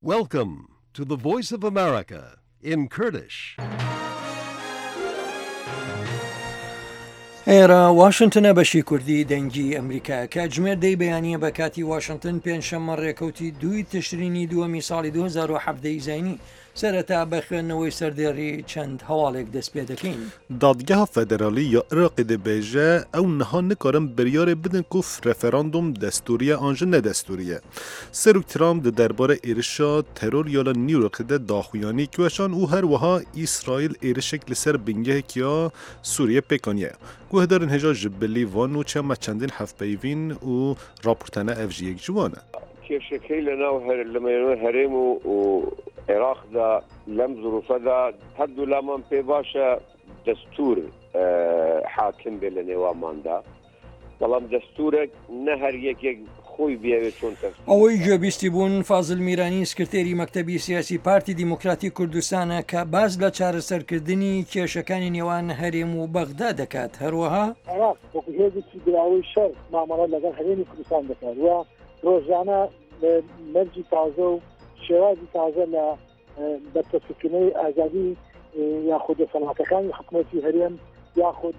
Welcome to the Voice of America in Kurdish. ئێرە واشنگتنە بەشی کوردی دەنگی ئەمریکا کە جمێردەی بەیانیە بە کاتی واشنگتن پێنجشەممە ڕێکەوتی 2 تشرینی دووەمی ساڵی 2017 زینی سەرەتا بە خوێندنەوەی سەردێڕی چەند هەواڵێک دەست پێ دەکەین. دادگەها فەدەرالی یا عێراقی دەبێژە ئەو نەها نکارن بریارێ بدن کو رەفەراندوم دەستوریە ئانژە نەدەستوریە. سەرۆک ترامپ د دەربارە ئێرشا تەرۆر یا لە نیویۆرکدا داخویانی کوێشان و هەروەها ئیسرائیل ئێرشێک لەسەر بنگەهێکیا سووریە پێکانیە. گوهدارن هێژا ji bilî van û çema çendîn hevpeyvîn û raportene ev jî yek ciwan e. کێشەکەی لەناو لەمێنەوە هەرێم و عێراقدا لەم زروفەدا هەردوو لامان پێ باشە دەستور حاکم بێ لە نێواماندا بەڵام دەستورێک نە هەر یەکێک خۆی بیاوێت چۆن ئەوەی گوێبیستی بوون فازل میرانی سکرتێری مەکتەبی سیاسی پارتی دیموکراتی کوردستانە کە باز لە چارەسەرکردنی کێشەکانی نێوان هەرێم و بەغدا دەکات هەروەها عێراق وەکوهێزێکی دراوەی شەر مامەڵە لەگەڵ هەرێمی کوردستان دەکات وە ڕۆژانە مەرجی تازە و شێوازی تازە لە بەرپرسکردنەوەی ئازادی یاخود دەسەڵاتەکانی حکومەتی هەرێم یاخود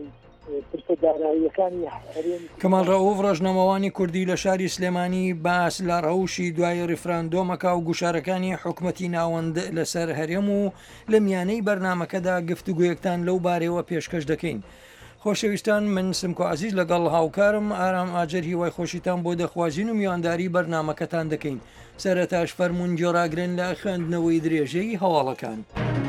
کەمال ڕەوف ڕۆژنامەوانی کوردی لە شاری سلێمانی باس لە ڕەوشی دوای ڕیفراندۆمەکە و گوشارەکانی حکومەتی ناوەند لەسەر هەرێم و لە میانەی بەرنامەکەدا گفتوگویەکتان لەو بارەوە پێشکەش دەکەین. خۆشەویستان من سمکۆ عەزیز لەگەڵ هاوکارم ئارام ئاجەر هیوای خۆشیتان بۆ دەخوازین و میوانداری بەرنامەکەتان دەکەین. سەرەتاش فەرموون جۆراگرن لە خوێندنەوەی درێژەی هەواڵەکان.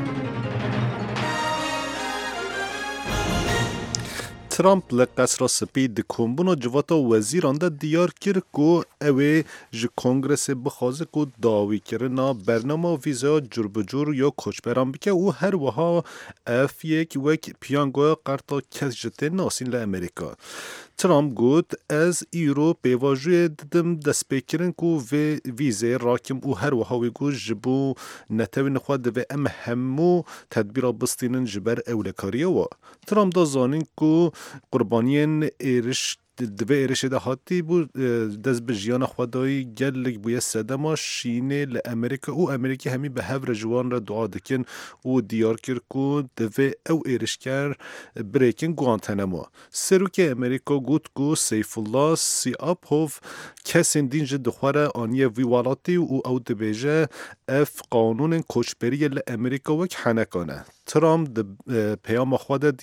ترامپ لە قەسرا سپی د کۆمبوونا civata wezîran de diyar kir ku ew ê ji kongresê bixwaze ku dawîkirina bernama vîzaya curbicûr ya koçberan bike û her wiha ev yek wek piyangoya qerta kes ji tê nasîn li Amerîka. Trump got ez îro pêvajiyê didim destpêkirin ku vê vîzê rakim û her wiha wî got ji bo netewên xwe divê em hemû tedbîra bistînin ji ber ewlekariya we. Trump da zanîn ku qurbaniyên êriş divê êrişê de hatî bû dest bi jiyana xwedayî gelek bûye sedema şînê li Amerîka û Amerîkî hemî bi hev re ji wan re dua dikin û diyar kir ku divê ew êrişker birêkin Guantanamo. Serokê Amerîka got ku Seyfullah Siapov kesên din ji dixware aniye vî welatî û ew dibêje ev qanûnên koçberiyê li Amerîka wek henekan e. Trump di peyama xwe de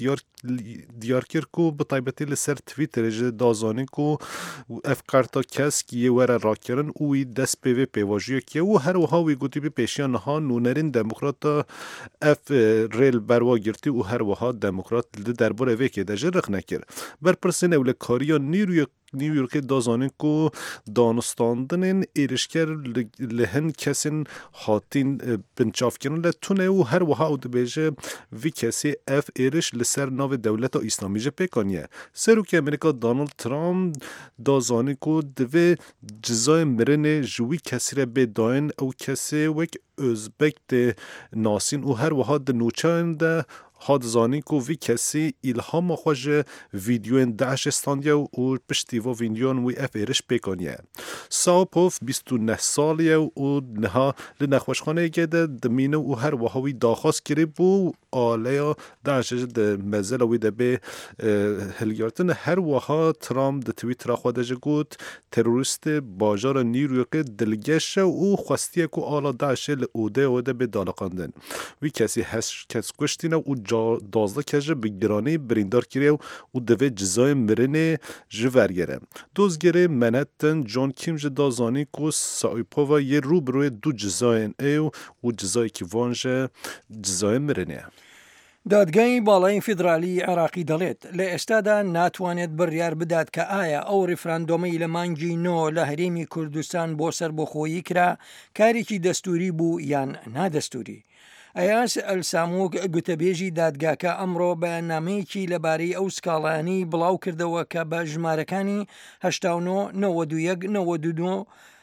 diyar kir ku bi taybetî li ser Twitterê jî dazanîn ku ev karta kesk yê were rakirin û wî dest pê vê pêvajiyekiye û her wiha wî gotî bi pêşiya niha nûnerên demokrata ev rê li ber we girtî û her wiha demokrat li derbarê vêkê de jî rix nekir. Berpirsên ewlekariya New Yorkê dazanîn ku danistandinên êrişker li hin kesên hatîn binçavkirin li tune û her wiha ew dibêje vî kesê ev êriş li ser navê Dewleta Îslamî jî pêkaniye. Serokê Amerîka Donald Trump dazanî ku divê cizayê mirinê ji wî kesî re bêdayîn ew kesê wek Özbek tê nasîn û her wiha di nûçeyên de hat zanîn ku vî kesî îlhama xwe ji vîdyoyên Daişê standiye û piştî ve vîdyoyan wî ev êriş pêkaniye. Saipov 29 salî ye û niha li nexweşxaneyekê de dimîne û her wiha wî daxwaz kirî bû aleya Daişê jî di mezela wî de bê hilgirtin. Her wiha Trump di Twitter'a xwe de jî got terorîstê bajara New Yorkê dilgeş e û xwestiye ku ala Daişê li odeya we de bê daliqandin. Wî kesî 8 kes kuştîne û 12 kes jî bi giranî birîndar kiriye û divê cizayê mirinê ji vergere. Dozgerê Manhattan John Kim jî da zanîn ku Saipova yê rûbirûyê du cizayên ew û cizayekî van jî cizayê mirinê ye. دادگای باڵای فیدرالی عێراقی دەڵێت لە ئێستادا ناتوانێت بڕیار بدات کە ئایا ئەو ڕیفراندۆمەی لە مانگی نۆ لە هەرێمی کوردستان بۆ سەربەخۆیی کرا کارێکی دەستوری بوو یان نادەستوری. ئەیاس ئەلساموک گوتەبێژی دادگاکە ئەمڕۆ بەیاننامەیەکی لەبارەی ئەو سکاڵانی بڵاو کردەوە کە بە ژمارەکانی 89 91 92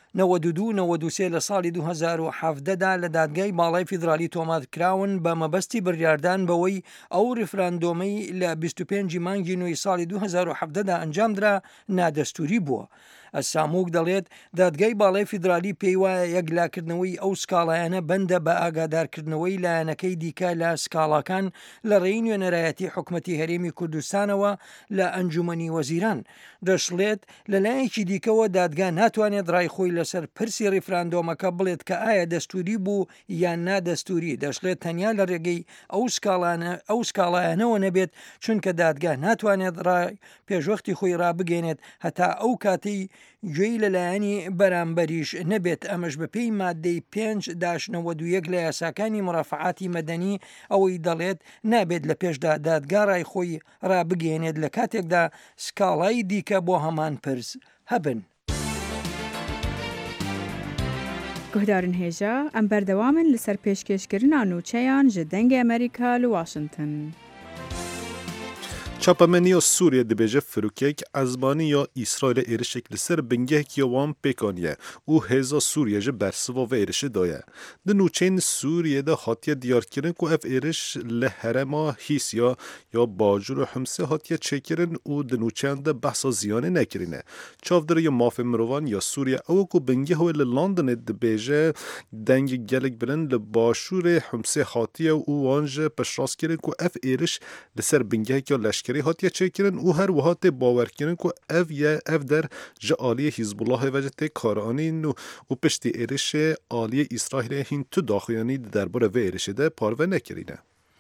92-93 لە ساڵی 2017دا لە دادگای باڵای فیدرالی تۆمات کراون بە مەبەستی بڕیاردان بەوەی ئەو ڕیفراندۆمەی لە 25 مانگی نوێی ساڵی 2017دا ئەنجامدرا نادەستوری بووە. ئەساموک دەڵێت دادگای باڵای فیدرالی پێی وایە یەکلاکردنەوەی ئەو سکاڵایانە بەندە بە ئاگادارکردنەوەی لایەنەکەی دیکە لە سکاڵاکان لە ڕێی نوێنەرایەتی حکوومەتی هەرێمی کوردستانەوە لە ئەنجومەنی وەزیران دەشڵێت لەلایەکی دیکەوە دادگا ناتوانێت ڕای خۆی لەسەر پرسی ڕیفراندۆمەکە بڵێت کە ئایا دەستوری بوو یان نادەستوری دەشڵێت تەنیا لە ڕێگەی ئەو سکاڵایانەوە نەبێت چونکە دادگا ناتوانێت ڕای پێشوەختی خۆی ڕابگەێنێت هەتا ئەو کاتەی گوێی لەلایەنی بەرامبەریش نەبێت ئەمەش بەپێی مادەی 5-91 لە یاساکانی مرافعاتی مەدەنی ئەوەی دەڵێت نابێت لە پێشدا دادگا ڕای خۆی ڕابگەێنێت لە کاتێکدا سکاڵای دیکە بۆ هەمان پرس هەبن. گهدارن هێژە ئەم بەردەوامن لەسەر پێشکەشکردنا نوچەیان ji dengê Amerîka li Washington. چاپەمەنیە سووریە دەبێژە فرۆکێک ئەزبانی یا ئیسرائیل ئێرشێک لەسەر بنگەهێکی وان پێکانیە و هێزا سووریەژە بەرسڤۆڤ ئێرشە دایە. Di nûçeyên Sûriyê de hatiye diyarkirin ku ev êriş li herêma Hîsya ya bajûr û Himsê hatiye çêkirin û di nûçeyan de behsa ziyanê nekirîne. Çavdiriya mafê mirovan ya Sûriye ew ku bingeh wê li Londonê dibêje dengê gelek bilind li başûrê Himsê hatiye û wan ji piştrast ku ev êriş li ser bingeheka leşkerî hatiye çêkirin û her wiha tê bawerkirin ku ev der ji aliyê Hîzbullahê ve tê karanîn û piştî êrişê aliyê İsraîlê hîn tu daxuyanî di derbara vê êrişê de parve nekirîne.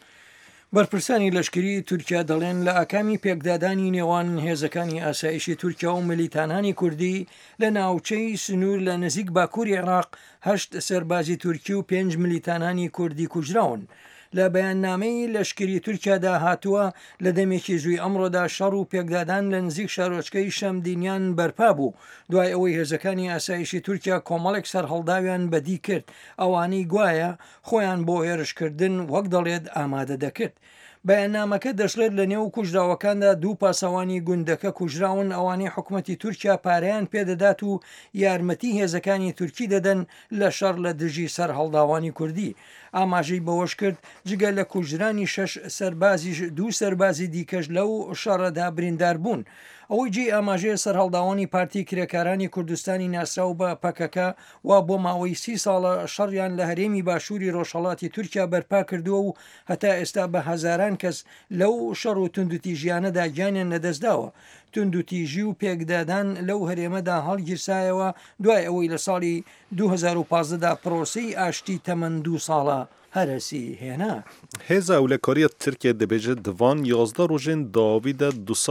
بەرپرسانی لەشکری تورکیا دەڵێن لە ئاکامی پێکدادانی نێوان هێزەکانی ئاسایشی تورکیا و ملیتانانی کوردی لە ناوچەی سنوور لە نزیک باکووری عێراق 8 سەربازی تورکی و 5 ملیتانانی کوردی کوژراون. لە بەیاننامەی لەشکری تورکیادا هاتووە لە دەمێکی زووی ئەمڕۆدا شەڕ و پێکدادان لە نزیک شارۆچکەی شەمدینیان بەرپا بوو دوای ئەوەی هێزەکانی ئاسایشی تورکیا کۆمەڵێک سەرهەڵداویان بەدی کرد ئەوانەی گوایە خۆیان بۆ هێرشکردن وەک دەڵێت ئامادە دەکرد. بەیاننامەکە دەشڵێت لە نێو کوژراوەکاندا 2 پاسەوانی گوندەکە کوژراون ئەوانەی حکوومەتی تورکیا پارەیان پێدەدات و یارمەتی هێزەکانی تورکی دەدەن لە شەڕ لە دژی سەر هەڵداوانی کوردی. ئاماژەی بەوەش کرد جگە لە کوژرانی 6 سەربازیش 2 سەربازی دیکەش لەو شەڕەدا بریندار بوون. ئەوەی جێ ئاماژەیە سەرهەڵداوانی پارتی کرێکارانی کوردستانی ناسراو بە پەکەکە وا بۆ ماوەی 30 ساڵە شەڕیان لە هەرێمی باشووری ڕۆژهەڵاتی تورکیا بەرپا کردووە و هەتا ئێستا بە هەزاران کەس لەو شەڕ و توندوتیژیانەدا گیانیان نەدەستداوە. توندوتیژی و پێکدادان لەو هەرێمەدا هەڵگیرسایەوە دوای ئەوەی لە ساڵی 2015دا پرۆسەی ئاشتی تەمەن 2 ساڵە هەرسی هێنا. هێزا ئەولەکاریە تورکیا دەبێژە divan 11 rojên dawî de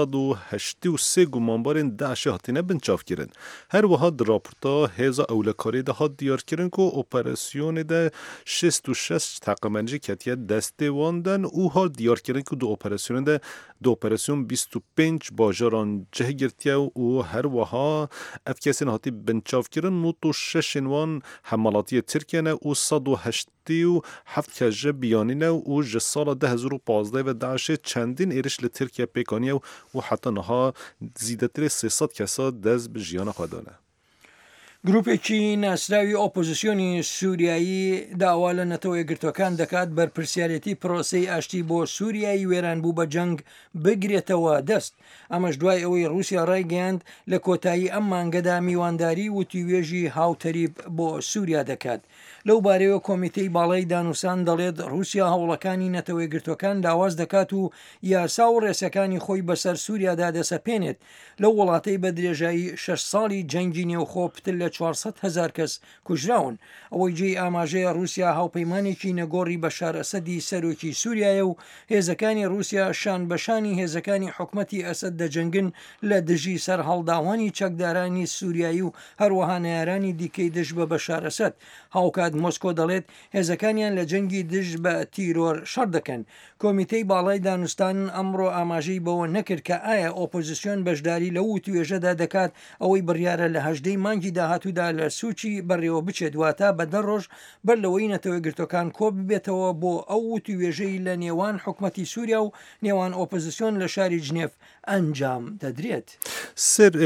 283 gumanbarên Daişê hatine binçavkirin. Her wiha di raporta hêza ewlekarî de hat diyarkirin ku operasyonê de 66 teqemencî ketiye destê wan den û hat diyarkirin ku di operasyonê de di operasyon 25 bajaran cih girtiye û her wiha ev kesên hatî binçavkirin nût û şeşên wan hemalatiye Tirkiye ne û 180 heft kes ji biyanîne û ji sala 2015 ve Daişê çendîn êriş li Tirkiye pêkaniye û heta niha zîdetirê 300 kesa dest bi jiyana xwe dane. گروپێکی ناسراوی ئۆپۆزیسیۆنی سووریایی داوا لە نەتەوە یەکگرتوەکان دەکات بەرپرسیارەتی پرۆسەی ئاشتی بۆ سووریایی وێران بوو بە جەنگ بگرێتەوە دەست. ئەمەش دوای ئەوەی رووسیا ڕایگەیاند لە کۆتایی ئەم مانگەدا میوانداری وتیوێژی هاوتەریب بۆ سووریا دەکات. لەو بارەوە کۆمیتەی باڵای دانووسان دەڵێت رووسیا هەوڵەکانی نەتەوە یەکگرتوەکان داواز دەکات و یاسا و ڕێسەکانی خۆی بەسەر سووریادا دەسەپێنێت. لەو وڵاتەی بە درێژایی 6 ساڵی جەنگی نێوخۆ پتر لە 400,000 کەس کوژراون. ئەوەی جێی ئاماژەیە رووسیا هاوپەیمانێکی نەگۆڕی بەشار ئەسەدی سەرۆکی سووریایە و هێزەکانی رووسیا شان بەشانی هێزەکانی حکومەتی ئەسەد دەجەنگن لە دژی سەر هەڵداوانی چەکدارانی سووریایی و هەروەها نارانی دیکەی دژ بە بەشار ئەسەد. هاوکات مۆسکۆ دەڵێت هێزەکانیان لە جەنگی دژ بە تیرۆر شەڕ دەکەن. کۆمیتەی باڵای دانوستان ئەمڕۆ ئاماژەی بەوە نەکرد کە ئایا ئۆپۆزیسیۆن بەشداری لە وتوێژەدا دەکات ئەوەی بڕیارە لە 18 مانگی داهاتوودا لە سوچی بەڕێوە بچێت واتە بە 10 ڕۆژ بەر لەوەی نەتەوە گرتوەکان کۆ ببێتەوە بۆ ئەو وتوێژەی لە نێوان حکومەتی سووریا و نێوان ئۆپۆزیسیۆن لە شاری جنێف ئەنجام دەدرێت. سر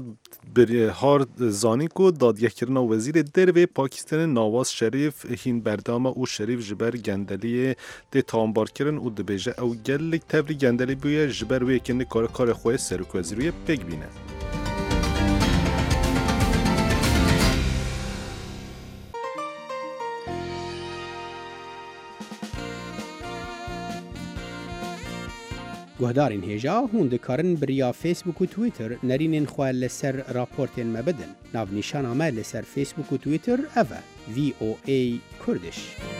هار زانی کو دادگهکردنا وزیر dervê Pakistanê Nawaz Şerîf hîn berdama û Şerîf ji ber gendeliyê tê tambarkirin û dibêje ew gelek tevrî gendelî bûye ji ber wê yekê nikare karê xwe serokvezîriyê pêk bîne. گهدارین هێژا هون دikarin biriya Facebook و Twitter nerînên xwe li ser raportên me bidin. Navnîşana me li ser Facebook û Twitter ev e VOA Kurdish.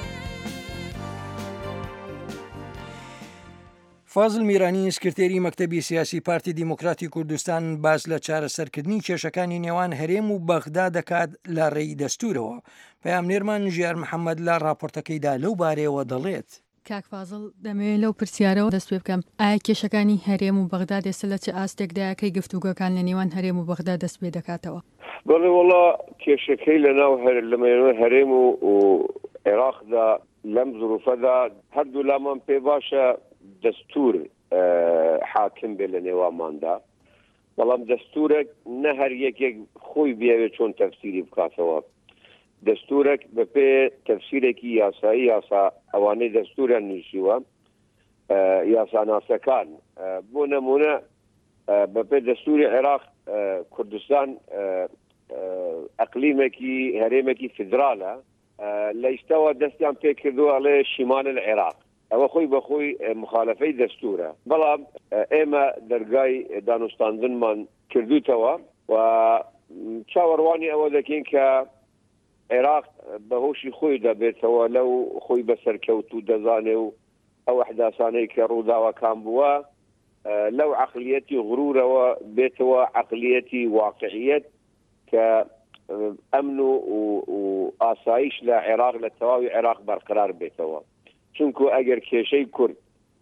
فازل میرانی سکرتێری مەکتەبی سیاسی پارتی دیموکراتی کوردستان باز لە چارەسەرکردنی کێشەکانی نێوان هەرێم و بەغدا دەکات لە ڕێی دەستورەوە. پەیامنێرمان ژیار محەممەد لە راپۆرتەکەیدا لەو بارەیەوە دەڵێت. کاک فازڵ دەمەوێت لەو پرسیارەوە دەست پێ بکەم ئایا کێشەکانی هەرێم و بەغدا دێسە لە چه ئاستێکدایەکەی گفتوگۆکان لە نێوان هەرێم و بەغدا دەست پێ دەکاتەوە؟ بەڵێ وەڵا کێشەکەی لەناو لەمێنەوەی هەرێم و عێراقدا لەم زروفەدا هەردوو لامان پێ باشە دەستور حاکم بێ لە نێوانماندا، بەڵام دەستورێک نە هەر یەکێک خۆی بێوێت چۆن تەفسیری بکاتەوە. دەستورێک بەپێ تەفسیرێکی یاسایی یاسا ئەوانەی دەستورە نووسیوە یاساناسەکان بۆ نەمونە بەپێ دەستوری عێراق کوردستان ئەقلیمێکی هەرێمێکی فدرالە لە ئیستاوە دەستیان پێ کردووە ئەڵێ شیمال العێراق، ئەوە خۆی بەخۆی مخالفەی دەستورە، بەڵام ئێمە دەرگای دانوستاندنمان کردوتەوە و چاوەڕوانی ئەوە دەکەین کە عێراق بە هۆشی خۆی دەبێتەوە لەو خۆی بەسەرکەوت و دەزانێ و ئەو ئەحداسانەی کە ڕووداوەکان بووە لەو عەقلیەتی غرورەوە بێتەوە عەقلیەتی واقعیەت کە ئەمن و ئاسایش لە عێراق لە تەواوی عێراق بەرقرار بێتەوە. چونکو ئەگەر کێشەی کورد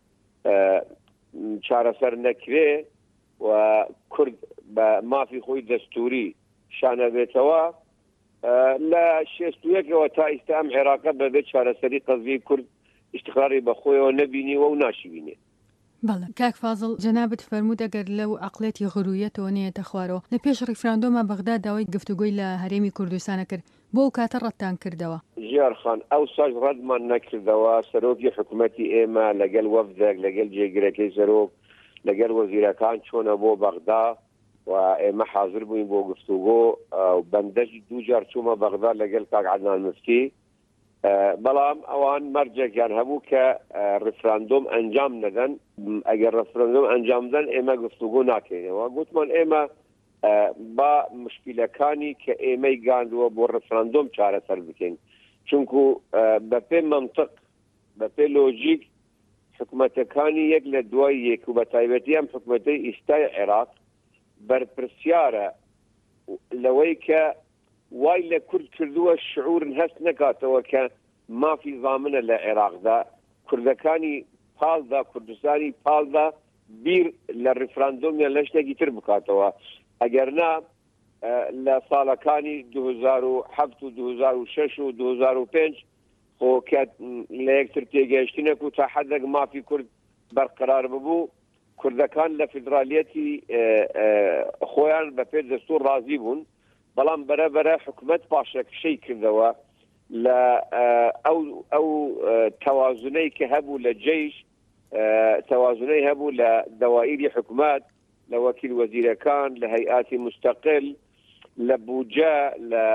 چارەسەر نەکرێ و کورد بە مافی خۆی دەستوری شانە بێتەوە لە 61ەوە تا ئێستا ئەم عێراقە بەبێت چارەسەری قەزیی کورد ئیشتیخاری بەخۆیەوە نەبینیوە و ناشیبینێ. بەڵێ کاک فازڵ جەنابەت فەرموود ئەگەر لەو عەقڵێتی غروریەتەوە نێتە خوارەوە لە پێش ڕیفراندۆمە بەغدا داوای گفتوگۆی لە هەرێمی کوردستانە کرد، بۆ ئەو کاتە ڕەتتان کردەوە؟ ژیارخان ئەو ساژ ڕەتمان نەکردەوە، سەرۆکی حکوومەتی ئێمە لەگەڵ وەفدێک لەگەڵ جێگرەکەی سەرۆک لەگەڵ وەزیرەکان چۆنە بۆ بەغدا و ئێمە حاضر بووین بۆ گفتوگۆ و بەندەشی دوو جار چوومە بەغدا لەگەڵ کاک عەدنان مفتی، بەڵام ئەوان مەرجێکیان هەبوو کە ڕفراندۆم ئەنجام نەدەن، ئەگەر ڕفراندۆم ئەنجام دەن ئێمە گفتوگۆ ناکەینەوە. گوتمان ئێمە با مشکلەکانی کە ئێمەی گاندووە بۆ ڕفراندۆم چارەسەر بکەین، چونکو بەپێ منطق بەپێ لۆجیک حکوومەتەکانی یەک لە دوای یەک و بە تایبەتی ئەم حکوومەتەی ئیستای عێراق بەرپرسیارە لەوەی کە وای لە کورد کردووە شعورن هەست نکاتەوە کە مافی زامنە لە عێراقدا کوردەکانی پاڵدا کوردستانی پاڵدا بیر لە ڕفراندۆمیان لە شتێکی تر بکاتەوە. ئەگەر نا لە ساڵەکانی 2007 و 2006 و 2005 خۆ کە لە یەکتر تێگەیشتنێک و تا حەدێک مافی کورد بەرقرار ببوو کوردەکان لە فیدرالیەتی خۆیان بەپێ دەستور ڕازی بوون، بەڵام بەرەبەرە حکوومەت پاشەکشەی کردەوە لە ئەو تەوازنەی کە هەبوو لە جەیش، تەوازنەی هەبوو لە دەوائری حکوومەت، لە وەکیل وەزیرەکان، لە هەیئاتی مستەقل، لە بوجە، لە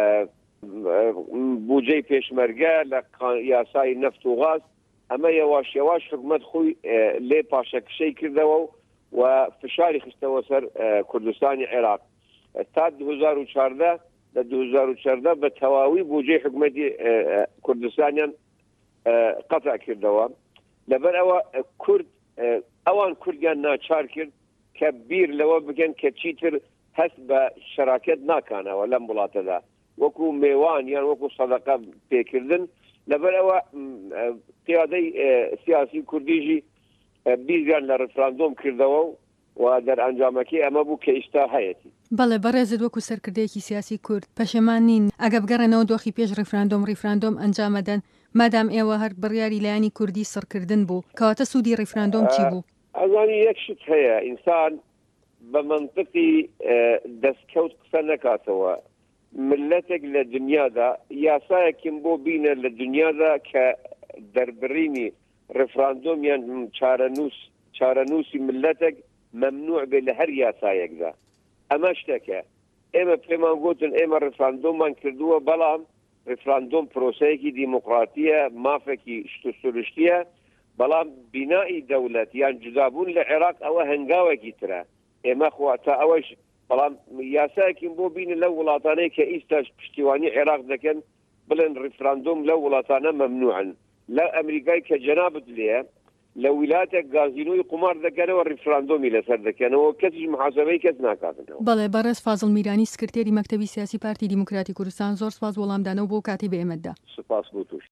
بوجەی پێشمەرگە، لە یاسای نەفت و غاز، ئەمە یەواش یەواش حکوومەت خۆی لێ پاشەکشەی کردەوە و فشاری خستەوە سەر کوردستانی عێراق. تا 2014 لە 2014 بە تەواوی بودجەی حکوومەتی کوردستانیان قەتع کردەوە. لەبەر ئەوە کورد ئەوان کوردیان ناچار کرد کە بیر لەوە بگەن کە چیتر هەست بە شەراکەت ناکانەوە لەم وڵاتەدا وەکو میوان یان وەکو سەدەقە پێکردن. لەبەر ئەوە قیادەی سیاسی کوردیژی بیریان لە ڕفراندۆم کردەوە و دەرئەنجامەکەی ئەمە بوو کە ئیستا هەیەتی. بەڵێ بەڕێزت وەکو سەرکردەیەکی سیاسی کورد پەشەمان نین ئەگە بگەڕێنەوە دۆخی پێش ڕیفراندۆم ئەنجامەدەن مادام ئێوە هەر بڕیاری لایانی کوردی سڕکردن بوو کەواتە سوودی ڕیفراندۆم چی بوو؟ ئەزانی یەک شت هەیە ئینسان بە منطقی دەستکەوت قسە نەکاتەوە. ملەتێک لە دنیادا یاسایەکیم بۆ بینە لە دنیادا کە دەربڕینی ڕفراندۆمیان چارەنووسی ملەتێک مەمنوع بێ لە هەر یاسایەکدا. ئەمە شتێکە ئێمە پێمان گوتن ئێمە ڕفراندۆممان کردووە، بەڵام ڕفراندۆم پرۆسەیەکی دیموکراتیە، مافێکی شت و سروشتیە، بەڵام بینایی دەولەت یان جودابوون لە عێراق ئەوە هەنگاوێکی ترە ئێمە خواتا ئەوەش بەڵام یاسایەکیم بۆ بینە لەو وڵاتانەی کە ئیستاش پشتیوانی عێراق دەکەن بڵێن ڕیفراندۆم لەو وڵاتانە مەمنوعن لە ئەمریکای کە جەنابت لێە لە ویلایەتێک گازینۆی قمار دەکەنەوە ڕیفراندۆمی لەسەر دەکەنەوە کەسیش محاسبەی کەس ناکاتنەوە. بەڵێ بەڕێز فازڵ میرانی سکرتێری مەکتەبی سیاسی پارتی دیموکراتی کوردستان زۆر سپاس وەڵامدانەوە بۆ کاتی بە ئێمەدا. سپاس بۆ توش.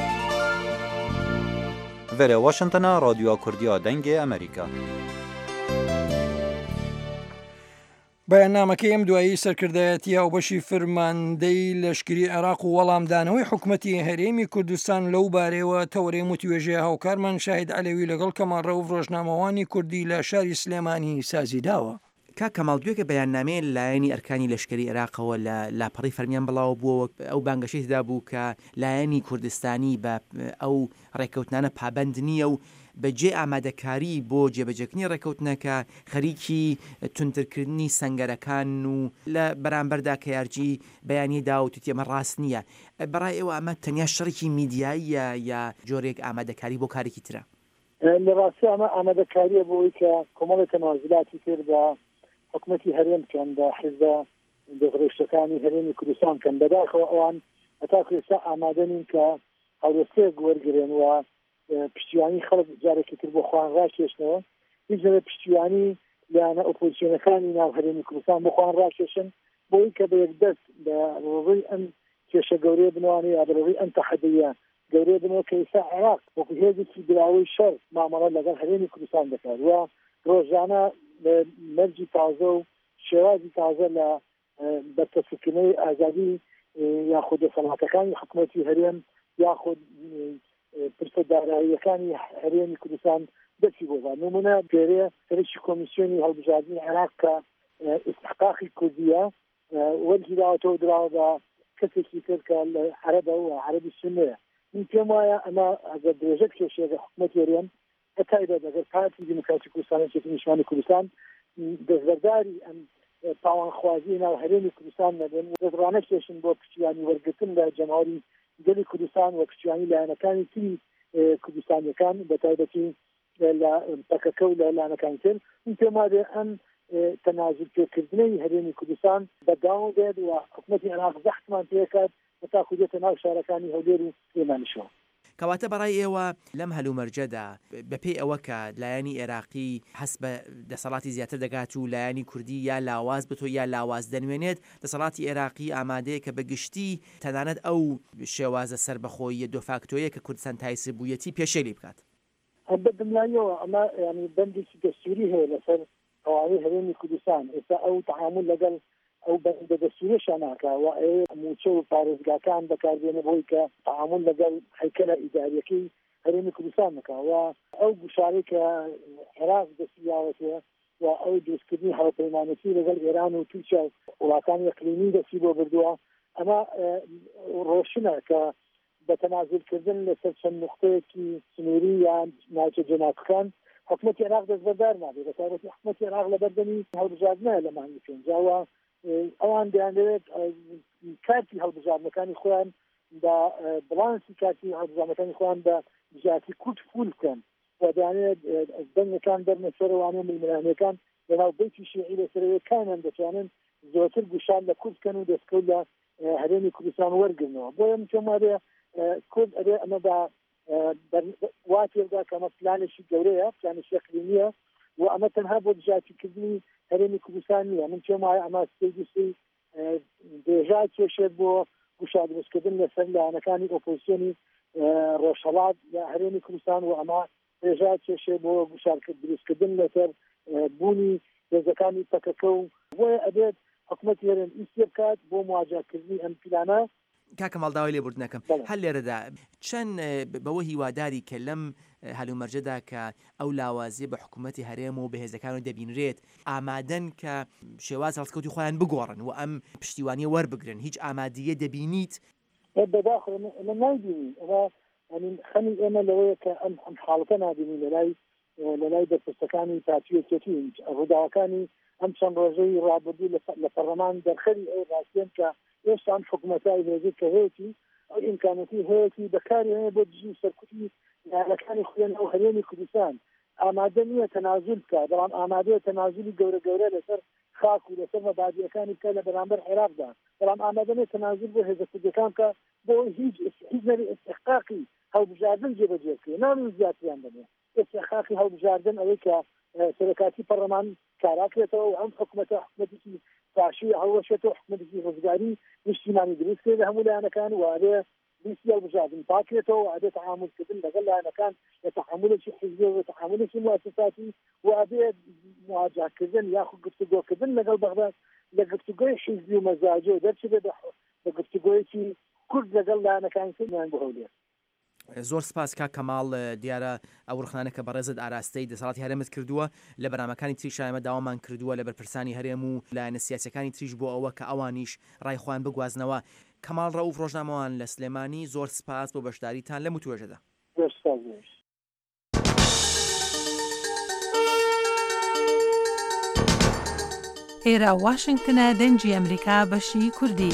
Vere Washingtona Radyoa Kurdiya Dengê Amerîka. بەیاننامەکەی ئەم دوایی سەرکردایەتیە و بەشی فرماندەی لەشکری عێراق و وەڵامدانەوەی حکوومەتی هەرێمی کوردستان لەو بارەوە تەورەی متوێژێ هاوکارمان شاهید عەلەوی لەگەڵ کەمانڕە و ڕۆژنامەوانی کوردی لە شاری سلێمانی سازی داوە. کا کەماڵگوێکە بەیاننامەیە لایەنی ئەرکانی لەشکری عێراقەوە لە لاپەڕی فەرمیان بڵاو بووە ئەو بانگەشەیدا بوو کە لایەنی کوردستانی بە ئەو ڕێکەوتنانە پابند نییە و بەجێ ئامادەکاری بۆ جێبەجێکردنی ڕێکەوتنەکە خەریکی تونترکردنی سەنگەرەکان و لە بەرامبەردا کە یارجی بەیانی داوت ئەمە ڕاست نییە. بەڕای ئێوە ئەمە تەنیا شەڕێکی میدیاییە یا جۆرێک ئامادەکاری بۆ کارێکی ترە؟ لە ڕاستی ئەمە ئامادەکاریە بۆی کە کۆمەڵی تەنازولاتی کرد بە حکوومەتی هەرێم بکەن بە حیزبە دەستڕێژەکانی هەرێمی کوردستان بکەن بەداخەوە ئەوان هەتاکو ئێستا ئامادەنین کە هەڵوەستەیەک وەرگرێن و پشتیوانی خەڵک جارێکی تر بۆ خوان ڕاکێشنەوە هیچ لە پشتیوانی لایەنە ئۆپۆزیسیۆنەکانی ناو هەرێمی کوردستان بۆ خوان ڕاکێشن بۆی کە بە یەکدەست بە ڕۆژەی ئەم کێشە گەورەی بنوانێ یا بە ڕۆژەی ئەم تەحەدیە گەورەی بنەوە کە ئێستا عێراق وەکو هێزێکی دراوەی شەڕ مامەڵە لەگەڵ هەرێمی کوردستان دەکات و ڕۆژانە مەرجی تازە و شێوازی تازە لە بەرپرسکردنەوەی ئازادی یاخود دەسەڵاتەکانی حکوومەتی هەرێم یاخود پرسەداراییەکانی هەرێمی کوردستان دەستی بۆ نمونە پێرێ سەرۆکی کۆمیسیۆنی هەڵبژاردننی عێراق کە ئیستحقاقی کوردیە وەرگی داوەتەوە دراوە بە کەسێکی تر کە لە عەرەبە و عەرەبی سوننیە. من پێم وایە ئەمە ئەگەر درێژە کێشەیە حکوومەتی هەرێم بەتایبەت ئەگەر پارتی دیموکراتی کوردستان چێتی نیشتمانی کوردستان دەستبەرداری ئەم تاوانخوازی ناو هەرێمی کوردستان نەبن دەستڕانە کێشن بۆ پشتیوانی وەرگرتن لە جەماوەری گەلی کوردستان و پشتیوانی لایەنەکانی تری کوردستانیەکان بەتایبەتی لە پەکەکە و لە لایەنەکانی تر من پێم وایە ئەم تەنازل پێکردنەی هەرێمی کوردستان بەداوام بێت و حکوومەتی عێراق زەحمەتمان پێکات هەتاکو دێتە ناو شارەکانی هەولێر و سلێمانیشەوە. کەواتە بەڕای ئێوە لەم هەلومەرجەدا بەپێی ئەوە کە لایەنی عێراقی هەس بە دەسەڵاتی زیاتر دەگات و لایەنی کوردی یا لاواز بتۆ یا لاواز دەنوێنێت دەسەڵاتی عێراقی ئامادەیە کە بەگشتی تەنانەت ئەو شێوازە سربەخۆیی دۆفاکتۆیە کە کوردستان تایسە بوویەتی پێشێلی بکات. بەدڵنیاییەوە ئەمە ینی بەندێکی دەستوری هەیە لەسەر قوانینی هەرێمی کوردستان ئێستا ئەو تعامل لەگەڵ ئەو بەندە دەستوریەشان ناکا و موچە و پارێزگاکان بەکاربێنە بۆی کە تعامل لەگەڵ هەیکەلە ئیداریەکەی هەرێمی کوردستان نکا و ئەو گوشارەی کە عێراق دەستیاوەتەوە و ئەو دروستکردنی هاوپەیمانەتی لەگەڵ ئێران و تورکیا و وڵاتانی ئەقلیمی دەستی بۆ بردووە ئەمە ڕۆشنە کە بە تەنازلکردن لەسەر چەند نقطەیەکی سنووری یان ناوچە جەنابەکان حکوومەتی عێراق دەستبەردار نابێت بەتایبەتی حکوومەتی عێراق لە بەردەمی هەڵبژاردنە لە مانگی پێنجاوە ئەوان دەیانەوێت کارتی هەڵبژاردنەکانی خۆیان بە بڵانسی کارتی هەڵبژاردنەکانی خۆیان بە جیاتی کورد فول بکەن و دەیانێت دەنگەکان دەرنە سەرەوانە ململانیەکان لەناو بەیتی شیعی لەسەرەوەیەکانیان دەتوانن زۆرتر گوشار لە کورد بکەن و دەستکەوت لە هەرێمی کوردستان وەرگرنەوە بۆیە من پێم وایە کورد ئەبێ ئەمە بە وا تێدا کە ئەمە پلانێکی گەورەیە پلانێکی ئەقلیمیە و ئەمە تەنها بۆ دژاتیکردنی هەرێمی کوردستان نییە من پێم وایە ئەمە سپێسی دێژا کێشێت بۆ گوشار دروستکردن لەسەر لایەنەکانی ئۆپۆزیسیۆنی ڕۆژهەڵات لە هەرێمی کوردستان و ئەمە دێژا کێشێت بۆ گوشار دروستکردن لەسەر بوونی هێزەکانی پەکەکە و بۆیە ئەبێت حکوومەتی هەرێم ئیسێ بکات بۆ مواجهکردنی ئەم پلانە. کاکە ماڵداوای لێبوردنەکەم هەر لێرەدا چەند بەوە هیواداری کە لەم هەلومەرجەدا کە ئەو لاوازیە بە حکوومەتی هەرێم و بەهێزەکان و دەبینرێت ئامادەن کە شێواز ڕاستکەوتی خۆیان بگۆڕن و ئەم پشتیوانیە وەربگرن هیچ ئامادیە دەبینیت؟ بەداخل ئەمە نابینی ئەمە خەمی ئێمە لەوەیە کە ئەم حاڵەتە نابینی لەلای دەرپرسەکانی پارتیەکەتی ڕووداوەکانی ئەم چەند ڕۆژەی ڕابردوو لە پەرلەمان دەرخەری ئەو ڕاستیان کە ئێستا ئەم حکوومەتای هێزی کە هەیەی ئەو ئیمکانەتی هەیەی بەکاری هەیە بۆ دژی سەرکوتی لایەنەکانی خۆیانەوە هەرێمی کوردستان ئامادە نییە تەنازول بکە، بەڵام ئامادەیە تەنازولی گەورە لەسەر خاک و لەسەر مەبادیەکانی بکە لە بەرامبەر عێراقدا، بەڵام ئامادە نییە تەنازول بۆ هێزە کوردەکان بکە بۆ هیچ نەری ئستحقاقی هەڵبژاردن جێبەجێ بکرێ، ناوی زیاتریان بنێ. استحقاقی هەڵبژاردن ئەوەی کە سەرۆکاتی پەرلەمان کاراکرێتەوە و ئەم حکوومەتێکی پاشی هەڵوەشێتەوە حکوومەتێکی ڕزگاری نیشتیمانی دروستکرێت لە هەموو لایەنەکان و هەبێ بیستی هەڵبژاردن پاکرێتەوە و هەبێ تەعاملکردن لەگەڵ لایەنەکان لە تەحملێکی حیزبی و تەحملێکی مواسساتی و هەبێ مواجهکردن یاخود گفتوگۆکردن لەگەڵ بەغداد لە گفتوگۆی حیزبی و مەزاجی دەرچێت لە گفتوگۆیەکی کورد لەگەڵ لایەنەکانی تریان بهەولێت. زۆر سپاس کا کەماڵ دیارە ئەو ڕخنانەکە بەڕێزت ئاراستەی دەسەڵاتی هەرێمت کردووە لە بەرنامەکانی تریش ئێمە داوامان کردووە لە بەرپرسانی هەرێم و لایەنە سیاسەکانی تریش بۆ ئەوە کە ئەوانیش ڕایخۆیان بگوازنەوە. کەماڵ ڕەوف ڕۆژنامەوان لە سلێمانی زۆر سپاس بۆ بەشداریتان لەم توێژەدا. ئێرە واشنگتنە دەنجی ئەمریکا بەشی کوردی.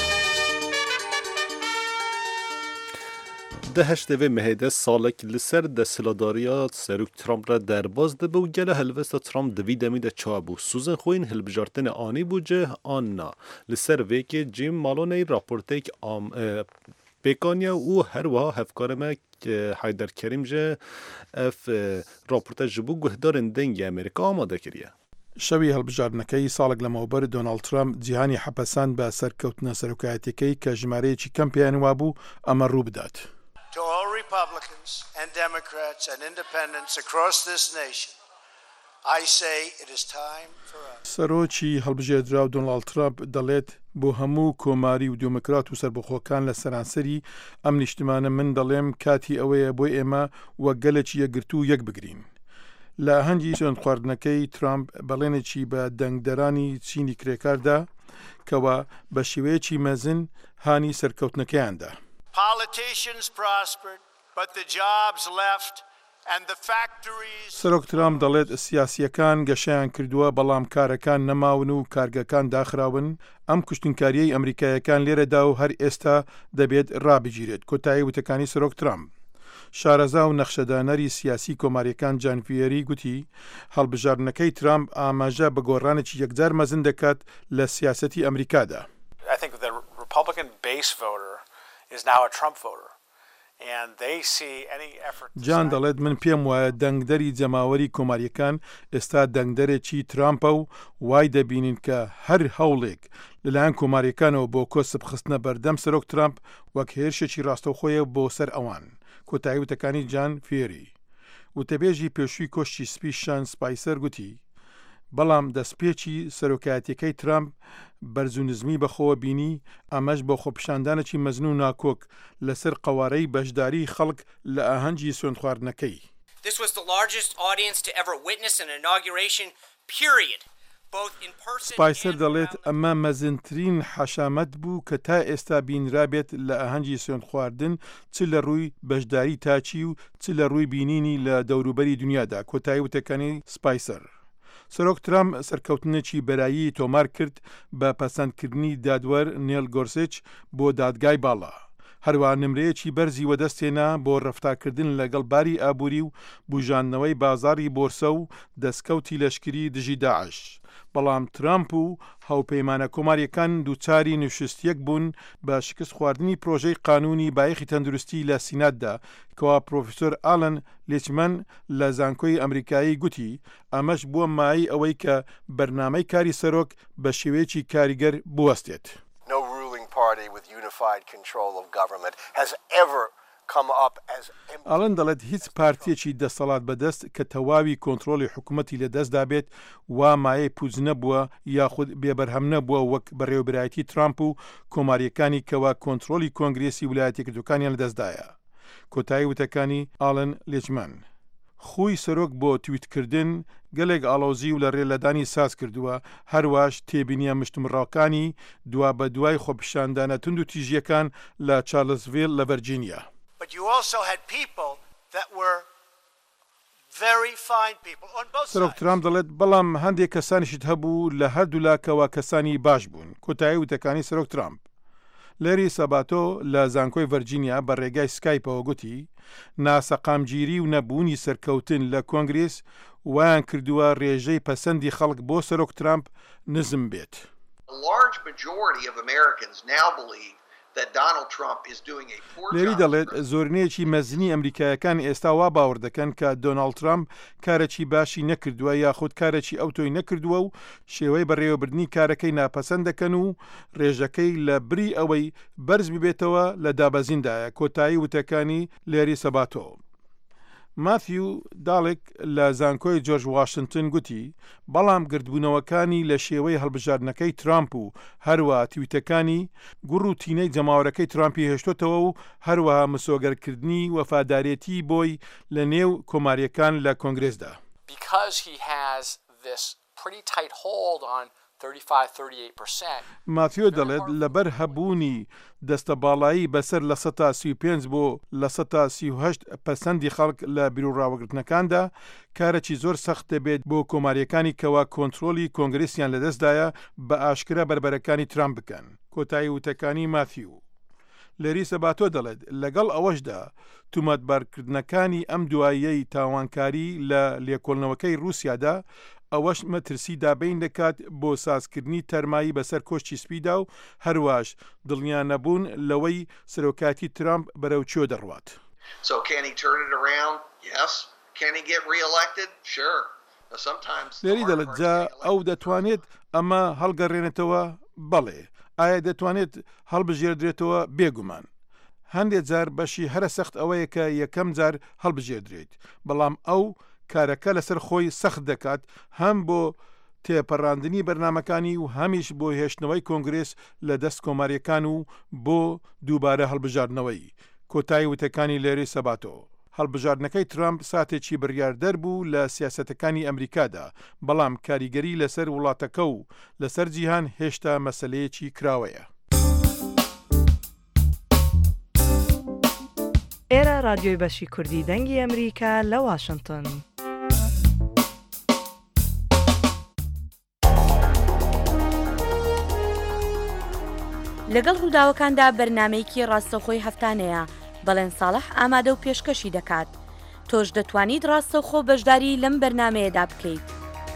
ده هشتوه مهده سالک لسر ده سلاداریا سروک ترامپ را درباز ده بو گله هلوستا ترامپ دوی دمی ده چا بو سوزن خوین هلبجارتن آنی بو جه آن نا لسر ویک جیم مالونی راپورتیک پیکانیا او هر وها هفکارمه حیدر کریم جه اف راپورتا جبو گهدارن دنگ امریکا آماده کریه. شەوی هەڵبژاردنەکەی ساڵێک لەمەوبەر دۆناڵد ترامپ جیهانی حەپەساند بە سەرکەوتنە سەرۆکایەتیەکەی کە ژمارەیەکی کەم پێیان وابوو ئەمە ڕوو بدات. To all Republicans and Democrats and independents across this nation, I say it is time for us. سەرۆکی هەڵبژێردراو دۆناڵد ترامپ دەڵێت بۆ هەموو کۆماری و دیموکرات و سەربەخۆکان لە سەرانسەری ئەم نیشتمانە من دەڵێم کاتی ئەوەیە بۆی ئێمە وەک گەلێکی یەکگرتو یەک بگرین. لە هەندی سوێند خواردنەکەی ترامپ بەڵێنێکی بە دەنگدەرانی چینی کرێکاردا کەوا بە شێوەیەکی مەزن هانی سەرکەوتنەکەیاندا. سەرۆک ترامپ دەڵێت سیاسیەکان گەشەیان کردووە بەڵام کارەکان نەماون و کارگەکان داخراون ئەم کوشتنکاریەی ئەمریکایەکان لێرەدا و هەر ئێستا دەبێت ڕابگیرێت. کۆتایی وتەکانی سەرۆک ترامپ. شارەزا و نەخشەدانەری سیاسی کۆماریەکان جان پیێری گوتی هەڵبژاردنەکەی ترامپ ئاماژە بە گۆڕانێکی یەکجار مەزن دەکات لە سیاسەتی ئەمریکادا. جان دەڵێت من پێم وایە دەنگدەری جەماوەری کۆماریەکان ئێستا دەنگدەرێکی ترامپە و وای دەبینین کە هەر هەوڵێک لەلایەن کۆماریەکانەوە بۆ کۆسب خستنە بەردەم سەرۆک ترامپ وەک هێرشێکی ڕاستەوخۆیە بۆ سەر ئەوان. کۆتایی وتەکانی جان فێری وتەبێژی پێشووی کۆشتی سپی شان سپایسەر گوتی بەڵام دەستپێکی سەرۆکایەتیەکەی ترامپ بەرزونزمی بەخۆوە بینی ئەمەش بۆ خۆپیشاندانێکی مەزن و ناکۆک لەسەر قەوارەی بەشداری خەڵک لە ئاهەنگی سوێند خواردنەکەی. This was the largest audience to ever witness an inauguration, period. سپایسەر دەڵێت ئەمە مەزنترین حەشامەت بوو کە تا ئێستا بینرابێت لە ئاهەنگی سوێند خواردن چ لە ڕووی بەشداری تاچی و چ لە ڕووی بینینی لە دەوروبەری دنیادا. کۆتایی وتەکانی سپایسەر. سەرۆک ترامپ سەرکەوتنێکی بەرایی تۆمار کرد بە پەسەندکردنی دادوەر نیل گۆرسچ بۆ دادگای باڵا. هەروە نمرەیەکی بەرزی وەدەستێنا بۆ ڕەفتارکردن لەگەڵ باری ئابووری و بوژاندنەوەی بازاری بۆرسە و دەستکەوتی لەشکری دژی داعش. بەڵام ترامپ و هاوپەیمانە کۆماریەکان دووچاری نوشستیەک بوون بە شکست خواردنی پرۆژەی قانونی بایەخی تەندروستی لە سیناتدا کەوا پرۆفیسۆر ئالن لیچمەن لە زانکۆی ئەمریکایی گوتی ئەمەش بووە مای ئەوەی کە بەرنامەی کاری سەرۆک بە شێوەیەکی کاریگەر بوەستێت. ئەڵەن دەڵێت هیچ پارتیەکی دەسەڵات بەدەست کە تەواوی کۆنتترۆلی حکوومەتی لەدەست دابێت وا مایە پوز نەبووە یاخود بێبەرهەم نەبووە وەک بەڕێوەبرایەتی ترامپ و کۆماریەکانی کەوا کۆنتترۆلی کۆنگرێسی ویلایەتە یەکگرتوەکانیان لەدەستدایە. کۆتایی وتەکانی ئالن لیچمەن. خوی سەرۆک بۆ تویتکردن گەلێک ئاڵۆزی و لە ڕێلەدانی ساز کردووە هەروەش تێبینیە مشتمڕاوەکانی دوا بە دوای خۆپیشاندانە تند و تیژیەکان لە چارلزڤیل لە ڤەرجینیا. سەرۆک ترامپ دەڵێت بەڵام هەندێک کەسانیشت هەبوو لە هەردوو لاکەوە کەسانی باش بوون. کۆتایی وتەکانی سەرۆک ترامپ. لێری سەباتۆ لە زانکۆی ڤەرجینیا بە ڕێگای سکایپەوە گوتی ناسەقامگیری و نەبوونی سەرکەوتن لە کۆنگرێس وایان کردووە ڕێژەی پەسەندی خەڵک بۆ سەرۆک ترامپ نزم بێت. لێری دەڵێت زۆرینەیەکی مەزنی ئەمریکایەکان ئێستا وا باوەڕ دەکەن کە دۆناڵد ترامپ کارێکی باشی نەکردووە یاخود کارێکی ئەوتۆی نەکردووە و شێوەی بەڕێوەبردننی کارەکەی ناپەسەند دەکەن و ڕێژەکەی لە بری ئەوەی بەرز ببێتەوە لە دابەزیندایە. کۆتایی وتەکانی لێری سەباتۆ. ماثیو داڵێک لە زانکۆی جۆرج واشنگتن گوتی بەڵام گردبوونەوەکانی لە شێوەی هەڵبژاردنەکەی ترامپ و هەروە تویتەکانی گوڕ و تینەی جەماوەرەکەی ترامپی هێشتۆتەوە و هەروەها مسۆگەرکردنی وەفادارێتی بۆی لە نێو کۆماریەکان لە کۆنگرێسدا. ماتیۆ دەڵێت لەبەر هەبوونی دەستە باڵایی بەسەر لە 35 بۆ لە 38% خەڵک لە بیرروڕاوەگرتنەکاندا کارێکی زۆر سەخت دەبێت بۆ کۆماریەکانی کەوا کۆنتترۆلی کۆنگرێسیان لەدەستدایە بە ئاشکرا بربەرەکانی ترامپ بکەن. کۆتایی وتەکانی ماتیو. لێری سەباتۆ دەڵێت لەگەڵ ئەوەشدا تومەتبارکردنەکانی ئەم دواییەی تاوانکاری لە لێکۆڵنەوەکەی رووسیادا ئەوەش مەترسی دابین دەکات بۆ سازکردنی تەرمایی بەسەر کۆشتی سپیدا و هەروەش دڵنیا نەبوون لەوەی سەرۆکاتی ترامپ بەرەوچۆ دەڕوات. لێری دەڵێت جا ئەو دەتوانێت ئەمە هەڵگەڕێنێتەوە بەڵێ. ئایا دەتوانێت هەڵبژێردرێتەوە بێگومان. هەندێک جار بەشی هەرە سەخت ئەوەیە کە یەکەم جار هەڵبژێردرێت بەڵام ئەو کارەکە لەسەر خۆی سەخت دەکات هەم بۆ تێپەڕاندنی بەرنمەکانی و هەمیش بۆ هێشتنەوەی کۆنگرێس لە دەست کۆماریەکان و بۆ دووبارە هەڵبژاردنەوەی. کۆتایی وتەکانی لێری سەباتۆ. هەڵبژاردنەکەی ترامپ ساتێکی بڕیاردەر بوو لە سیاسەتەکانی ئەمریکادا بەڵام کاریگەری لەسەر وڵاتەکە و لەسەر جیهان هێشتا مەسەلەیەکی کراوەیە. ئێرە رادیۆی بەشی کوردی دەنگی ئەمریکا لە واشنگتن. لەگەڵ ڕووداوەکاندا بەرنامەیەکی ڕاستەوخۆی هەفتانەیە بەڵێن ساڵح ئامادە و پێشکەشی دەکات. تۆش دەتوانیت ڕاستەوخۆ بەشداری لەم بەرنمەیەدا بکەیت.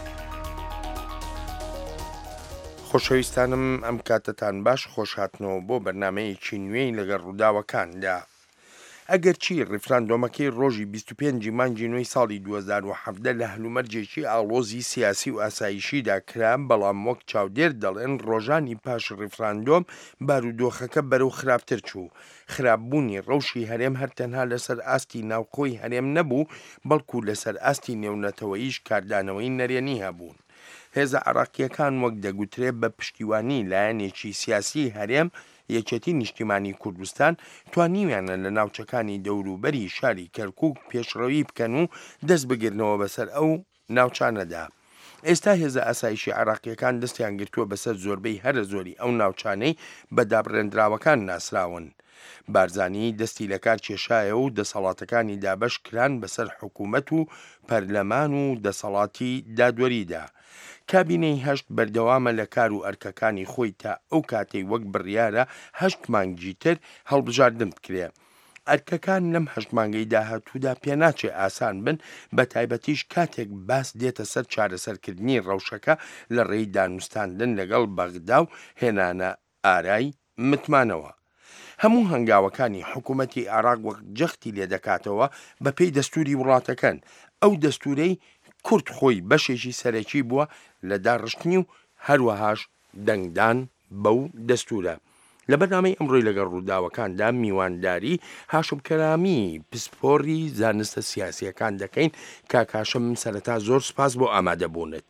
خۆشەویستانم ئەم کاتتان باش خۆش هاتنەوە بۆ بەرنمەیەکی نوێی لەگەڵ ڕووداوەکاندا. ئەگەر چی ڕیفراندۆمەکەی ڕۆژی 25 مانگی نوێی ساڵی 2017 لە هەلومەرجێکی ئاڵۆزی سیاسی و ئاسایشیدا کرا بەڵام وەک چاودێر دەڵێن ڕۆژانی پاش ڕیفراندۆم بارودۆخەکە بەرەو خراپتر چوو. خراپبوونی ڕەوشی هەرێم هەرتەنها لەسەر ئاستی ناوخۆی هەرێم نەبوو بەڵکو لەسەر ئاستی نێونەتەوەیش کاردانەوەی نەرێنی هەبوون. هێزە عراقیەکان وەک دەگوترێت بە پشتیوانی لایەنێکی سیاسی هەرێم یەکێتی نیشتیمانی کوردستان توانیویانە لە ناوچەکانی دەوروبەری شاری کەرکووک پێشڕەوی بکەن و دەست بگرنەوە بەسەر ئەو ناوچانەدا. ئێستا هێزە ئاسایشی عراقیەکان دەستیان گرتووە بەسەر زۆربەی هەرە زۆری ئەو ناوچانەی بە دابڕێنراوەکان ناسراون. بارزانی دەستی لە کار کێشایە و دەسەڵاتەکانی دابەش کران بەسەر حکوومەت و پەرلەمان و دەسەڵاتی دادوەریدا. کابینەی هەشت بەردەوامە لە کار و ئەرکەکانی خۆی تا ئەو کاتەی وەک بڕیارە 8 مانگی تر هەڵبژاردن بکرێ. ئەرکەکان لەم 8 مانگەی داهاتوودا پێناچێ ئاسان بن بە تایبەتیش کاتێک باس دێتە سەر چارەسەرکردنی ڕەوشەکە لە ڕێی دانوستاندن لەگەڵ بەغدا و هێنانە ئارای متمانەوە. هەموو هەنگاوەکانی حکوومەتی عێراق وەک جەختی لێ دەکاتەوە بە پێی دەستوری وڵاتەکان. ئەو دەستورەی کورد خۆی بەشێکی سەرەکی بووە لە داڕشتنی و هەروەهاش دەنگدان بەو دەستورە. لە بەرنامەی ئەمڕۆی لەگەڵ ڕووداوەکاندا میوانداری هاشم کەرامی پسپۆڕی زانستە سیاسیەکان دەکەین. کاکاشم سەرەتا زۆر سپاس بۆ ئامادەبوونت.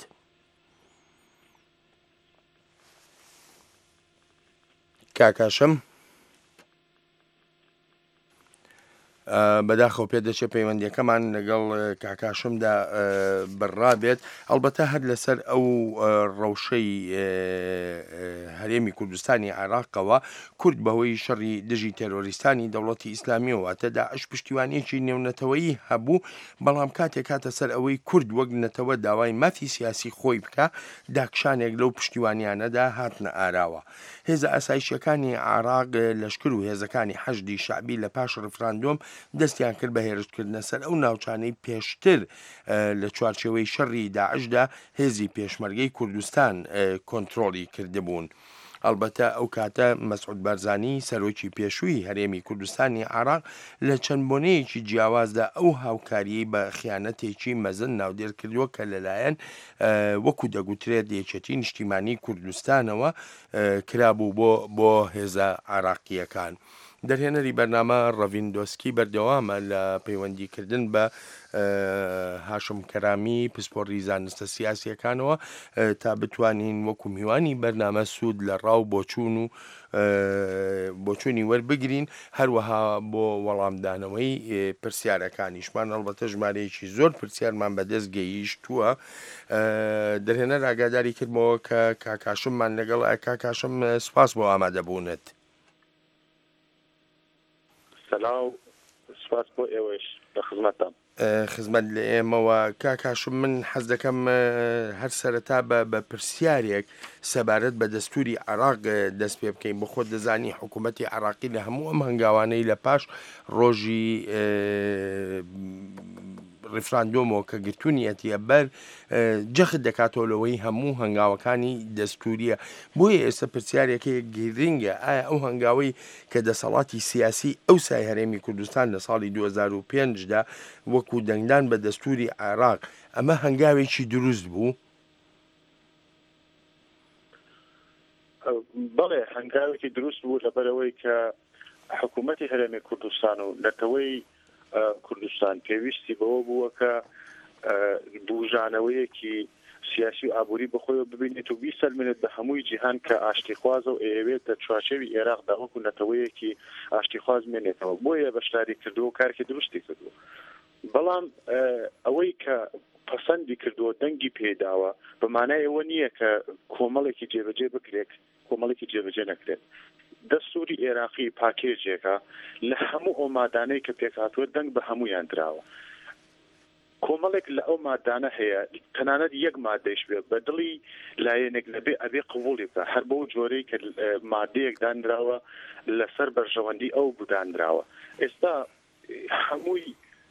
کاکاشم بەداخەوە پێدەچێت پەیوەندیەکەمان لەگەڵ کاکاشمدا بەڕابێت ئەلبەتە هەر لەسەر ئەو ڕەوشەی هەرێمی کوردستانی عێراقەوە کورد بەهۆی شەڕی دژی تێرۆریستانی دەوڵەتی ئیسلامیەوە تەدا ئەش پشتیوانیەکی نێونەتەوەیی هەبوو بەڵام کاتێک کاتە سەر ئەوەی کورد وەک نەتەوە داوای مافی سیاسی خۆی بکە داکشانێک لەو پشتیوانیانەدا هاتنە ئاراوە. هێزە ئاسایشیەکانی عێراق لەشکر و هێزەکانی حەشدی شعبی لە پاش ڕفراندۆم دەستیان کرد بە هێرشکردنە سەر ئەو ناوچانەی پێشتر لە چوارچێوەی شەڕی داعشدا هێزی پێشمەرگەی کوردستان کۆنتترۆلی کردبوون. ئەلبەتە ئەو کاتە مەسعود بارزانی سەرۆکی پێشووی هەرێمی کوردستانی عێراق لە چەند بۆنەیەکی جیاوازدا ئەو هاوکاریی بە خیانەتێکی مەزن ناودێر کردووە کە لەلایەن وەکو دەگوترێت یەکێتی نیشتیمانی کوردستانەوە کرابوو بۆ هێزە عێراقیەکان. دەرهێنەری بەرنامە ڕەڤیندۆسکی بەردەوامە لە پەیوەندیکردن بە هاشم کەرامی پسپۆڕی زانستە سیاسیەکانەوە تا بتوانین وەکو میوانی بەرنامە سوود لە ڕاو بۆچوونی وەربگرین هەروەها بۆ وەڵامدانەوەی پرسیارەکانیشمان ئەلبەتە ژمارەیەکی زۆر پرسیارمان بەدەست گەیشتووە. دەرهێنەر ئاگاداری کردمەوە کە کاکاشممان لەگەڵ کاکاشم سپاس بۆ ئامادەبوونت. سلام سپاس بۆ ئێوەش لە خزمەتتان. خزمەت لە ئێمەوە کاکاشم من حەز دەکەم هەر سەرەتا بە پرسیارێک سەبارەت بە دەستوری عێراق دەست پێ بکەین بۆ خۆت دەزانی حکوومەتی عێراقی لە هەموو ئەم هەنگاوانەی لە پاش ڕۆژی ڕفراندۆمەوە کە گرتوونیەتیە بەر جەخت دەکاتۆلەوەی هەموو هەنگاوەکانی دەستوریە. بۆیە ئێستا پرسیارێکی گرنگە ئایا ئەو هەنگاوی کە دەسەڵاتی سیاسی ئەو سای هەرێمی کوردستان لە ساڵی 2005دا وەکو دەنگدان بە دەستوری عێراق ئەمە هەنگاوێکی دروست بوو؟ بەڵێ هەنگاوێکی دروست بوو لەبەرەوەی کە حکوومەتی هەرێمی کوردستان و نەتەوەی کوردستان پێویستی بەوە بووە کە دووژانەوەیەکی سیاسی و ئابووری بخۆیەوە ببینێت و بیسەلمێنێت بە هەمووی جیهان کە ئاشتیخوازە و ئەوێت لە چوارچێوی عێراقدا وەکو نەتەوەیەکی ئاشتیخواز مێنێتەوە بۆیە بەشداری کردووە و کارێکی دروستی کردووە. بەڵام ئەوەی کە پەسەندی کردووە دەنگی پێداوە بەمانای ئەوە نییە کە کۆمەڵێکی جێبەجێ بکرێت کۆمەڵێکی جێبەجێ نەکرێت. دەستوری عێراقی پاکێجێکە لە هەموو ئەو مادانەی کە پێکهاتووە دەنگ بە هەمویان دراوە. کۆمەڵێک لە ئەو مادانە هەیە تەنانەت یەک مادەیش بێ بە دڵی لایەنێک لەبێ ئەبێ قبوڵی بکە هەر بەو جۆرەی کە مادەیەک دانراوە لەسەر بەرژەوەندی ئەو بودانراوە. ئێستا هەمووی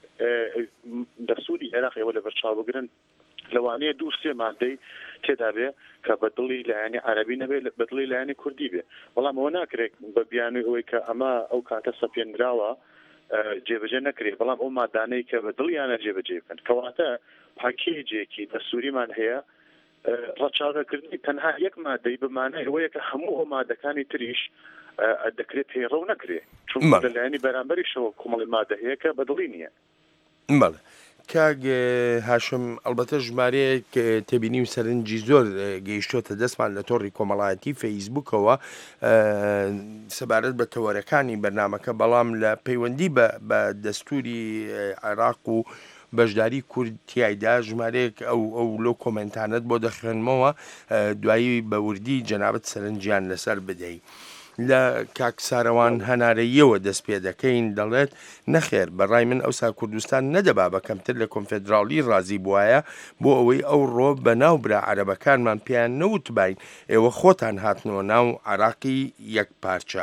دەستوری عێراقی ئەوە لە بەرچاو بگرن لەوانەیە دوو سێ مادەی تێدا بێ کە بە دڵی لایەنی عەرەبی نەبێت بە دڵی لایەنی کوردی بێ. بەڵام ئەوە ناکرێت بە بیانووی ئەوەی کە ئەمە ئەو کاتە سەپێنراوە جێبەجێ نەکرێت بەڵام ئەو مادانەی کە بە دڵیانە جێبەجێ بکەن کەواتە پاکێجێکی دەستوریمان هەیە ڕەچاوەکردنی تەنها یەک مادەی بمانای ئەوەیە کە هەموو ئەو مادەکانی تریش دەکرێت پەیڕەو نەکرێت چون لەلایەنی بەرامبەریشەوە کۆمەڵی مادە هەیە کە بە دڵی نییە. بەڵێ کاگ هاشم ئەلبەتە ژمارەیەک تێبینی و سەرنجی زۆر گەیشتۆتە دەستمان لە تۆڕی کۆمەڵایەتی فەیسبوکەوە سەبارەت بە تەوەرەکانی بەرنامەکە بەڵام لە پەیوەندی بە دەستوری عێراق و بەشداری کورد تیایدا ژمارەیەک ئەو لەو کۆمنتانت بۆ دەخوێنمەوە دوایی بە وردی جەنابەت سەرنجیان لەسەر بدەیت. لە کاکسارەوان هەنارەیەوە دەست پێ دەکەین دەڵێت نەخێر بەڕای من ئەوسا کوردستان نەدەبا بەکەمتر لە کۆنفێدراڵی ڕازی بواە بۆ ئەوەی ئەو ڕۆ بە ناوبرا عەرەبەکانمان پێیان نەوتبین ئێوە خۆتان هاتنەوە ناو عێراقی یەک پارچە.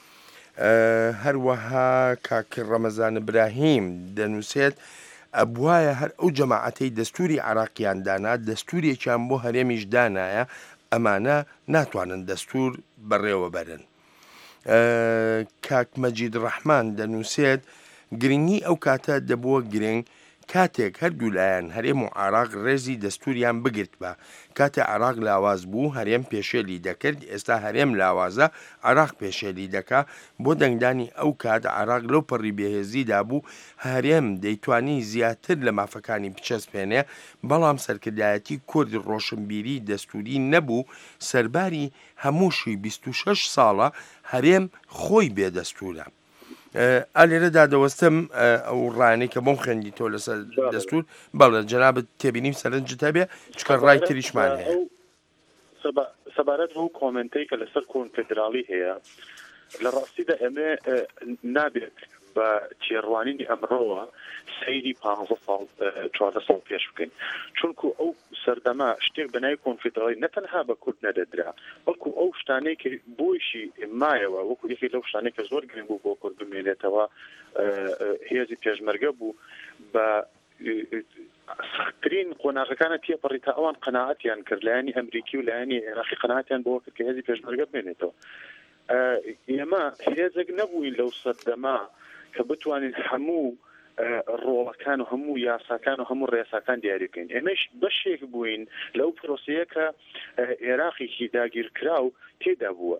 هەروەها کاکر ڕەمەزان ئیبراهیم دەنووسێت ئەبوایە هەر ئەو جەماعەتەی دەستوری عێراقیان دانا دەستورێکیان بۆ هەرێمیش دانایە ئەمانە ناتوانن دەستور بەڕێوە بەرن. کاک مەجید ڕەحمان دەنووسێت گرنگی ئەو کاتە دەبووە گرنگ کاتێک هەردوو لایەن هەرێم و عێراق ڕێزی دەستوریان بگرت بە کاتە عێراق لاواز بوو هەرێم پێشێلی دەکرد ئێستا هەرێم لاوازە عێراق پێشێلی دەکا بۆ دەنگدانی ئەو کات عێراق لەو پەڕی بێهێزیدا بوو هەرێم دەیتوانی زیاتر لە مافەکانی بچەسپێنێ بەڵام سەرکردایەتی کورد ڕۆشنبیری دەستوری نەبوو سەرباری هەمووشی 26 ساڵە هەرێم خۆی بێدەستورە. ئالێرەدا دەوەستم ئەو ڕانەی کە بۆم خوێندیتەوە لەسەر دەستور بەڵێ جەنابەت تێبینیم سەرنجتە بێ چکە ڕای تریشمان هەیە سەبارەت بۆ کۆمنتەی کە لەسەر کۆنفدراڵی هەیە لە ڕاستیدا ئێمە نابێت بە تێڕوانینی ئەمڕۆوە سەیری 15 ساڵ 14 ساڵ پێش بکەین چونکو ئەو سەردەما شتێک بەنای کۆنفدراڵی نەتەنها بە کورد نەدەدرا بەڵکو ئەو شتانەی کە بۆیشی مایەوە وەکو یەکێ لەو شتانەی کە زۆر گرنگ بوو بۆ کورد بمێنێتەوە هێزی پێشمەرگە بوو بە سختترین قۆناغەکانە تێپەڕی تا ئەوان قەناعەتیان کرد لایەنی ئەمریکی و لایەنی عێراقی قەناعەتیان بۆ کرد کە هێزی پێشمەرگە بمێنێتەوە ئێمە هێزێک نەبووین لەو سەردەما کە بتوانین هەموو ڕۆڵەکان و هەموو یاساکان و هەموو ڕێساکان دیاریکەین ئێمەش بەشێک بووین لەو پرۆسەیە کە عێراقێکی داگیرکرا و تێدا بووە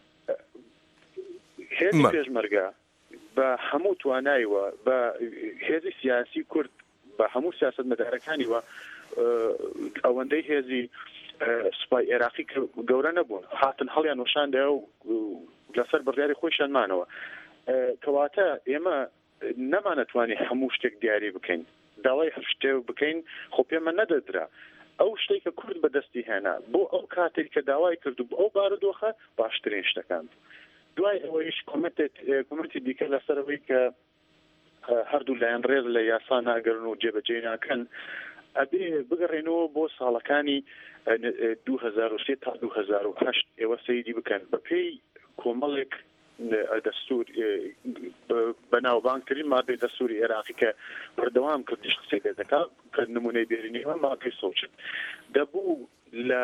هێزی پێشمەرگە بە هەموو تواناییوە بە هێزی سیاسی کورد بە هەموو سیاست مەدارەکانیوە ئەوەندەی هێزی سوپای عێراقی کە گەورە نەبوون هاتن هەڵیان وەشاندە و لەسەر بڕیاری خۆیشانمانەوە کەواتە ئێمە نەمانەتوانی هەموو شتێک دیاری بکەین داوای هەر شتێک بکەین خۆ پێمە نەدەدرا ئەو شتێک کە کورد بەدەستی هێنا بۆ ئەو کاتێک کە داوای کردو ئەو بارودۆخە باشترین شتەکان دوای ئەوەیش کۆمەتی دیکە لەسەرەوەی کە هەردوو لایەن ڕێز لە یاسا ناگەرن و جێبەجێ ناکەن ئەبێ بگەڕێنەوە بۆ ساڵەکانی 2003 تا 2008 ئێوە سەیری بکەن بەپێی کۆمەڵێک دەستور بەناوبانگترین مادەی دەستوری عێراقی کە بەردەوام کردیش قسەی لێ دەکات کە نمونەی بێرینیەوە مادەی سۆچت دەبوو لە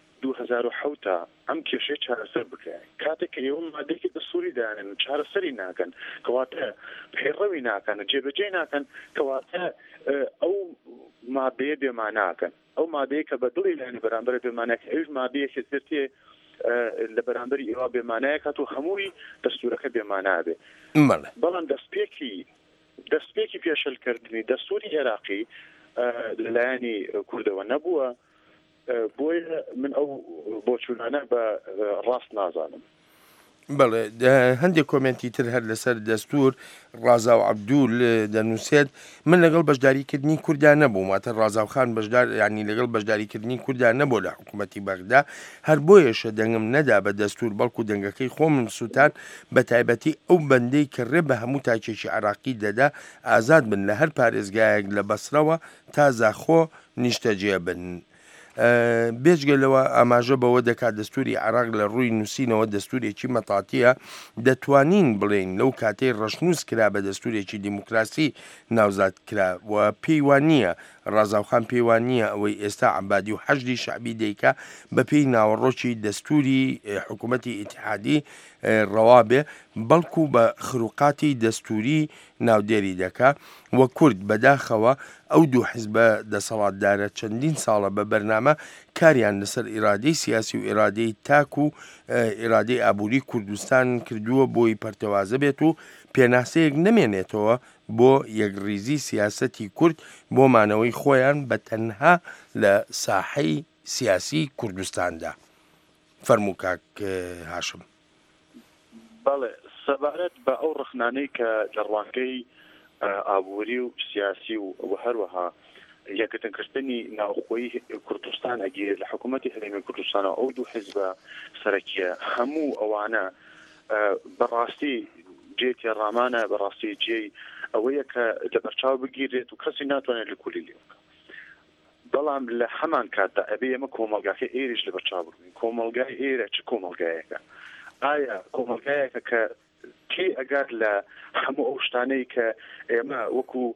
2007 ئەم کێشەی چارەسەر بکرێن کاتێک کە ئێوە مادەیەکی دەستوری دانێن چارەسەری ناکەن کەواتە پێڕەوی ناکەن جێبەجێ ناکەن کەواتە ئەو مادەیە بێماناکەن ئەو مادەیە کە بە دڵی لایەنی بەرامبەر بێمانەکە ئەوش مادەیەکی ترتێ لە بەرامبەری ئێوە بێمانایە کات و هەمووی دەستورەکە بێمانابێ بەڵام دەستپێکی پێشەلکردنی دەستوری عێراقی لەلایەنی کوردەوە نەبووە بۆیە من ئەو بۆچوونانە بە ڕاست نازانم بەڵێ هەندێک کۆمنتی تر هەر لەسەر دەستور ڕازاو عەبدوول دەنووسێت من لەگەڵ بەشداریکردنی کوردان نەبووم واتە ڕازاوخان بەشدار ینی لەگەڵ بەشداریکردنی کوردان نەبوو لە حکوومەتی بەغدا هەر بۆیەشە دەنگم نەدا بە دەستور بەڵکو دەنگەکەی خۆمم سووتان بە تایبەتی ئەو بەندەی کە ڕێ بە هەموو تاکێکی عێراقی دەدا ئازاد بن لە هەر پارێزگایەک لە بەسرەوە تا زاخۆ نیشتەجێ بن بێجگەلەوە ئاماژە بەوە دەکات دەستوری عێراق لە ڕووی نووسینەوە دەستورێکی مەتاتیە دەتوانین بڵێن لەو کاتەی ڕەشنووس کرا بە دەستورێکی دیموکراسی ناوزاد کرا و پێیوان نییە ڕازاوخان پێیوان نییە ئەوەی ئێستا عەبادی و حەشدی شەعبی دەیکا بە پێی ناوەڕۆکی دەستوری حکوومەتی ئیتیحادی ڕەوابێ بەڵکو بە خروقاتی دەستوری ناودێری دەکا وە کورد بەداخەوە ئەو دوو حیزبە دەسەڵاتدارە چەندین ساڵە بە بەرنامە کاریان لەسەر ئیرادەی سیاسی و ئیرادەی تاک و ئیرادەی ئابووری کوردستان کردووە بۆی پەرتەوازە بێت و پێناسەیەک نەمێنێتەوە بۆ یەکریزی سیاسەتی کورد بۆ مانەوەی خۆیان بە تەنها لە ساحەی سیاسی کوردستاندا فەرموو کاک هاشم بەڵێ سەبارەت بە ئەو ڕخنانەی کە لە ڕوانگەی ئابووری و سیاسی و هەروەها یەکەتەنکردنی ناوخۆیی کوردستان ئەگیر لە حکوومەتی هەرێمی کوردستانە ئەو دوو حیزبە سەرەکیە هەموو ئەوانە بەڕاستی جێ تێڕامانە بەڕاستی جێی ئەوەیە کە لە بەرچاو بگیرێت و کەسی ناتوانێت لە کولی لێ بکە بەڵام لە هەمان کاتدا ئەبێ ئێمە کۆمەلگاکە ئێریش لە بەرچاو بگرین کۆمەلگای ئێرە چ کۆمەلگایەکە ئایا کۆمەلگایەکە کە تێ ئەگات لە هەموو ئەو شتانەی کە ئێمە وەکو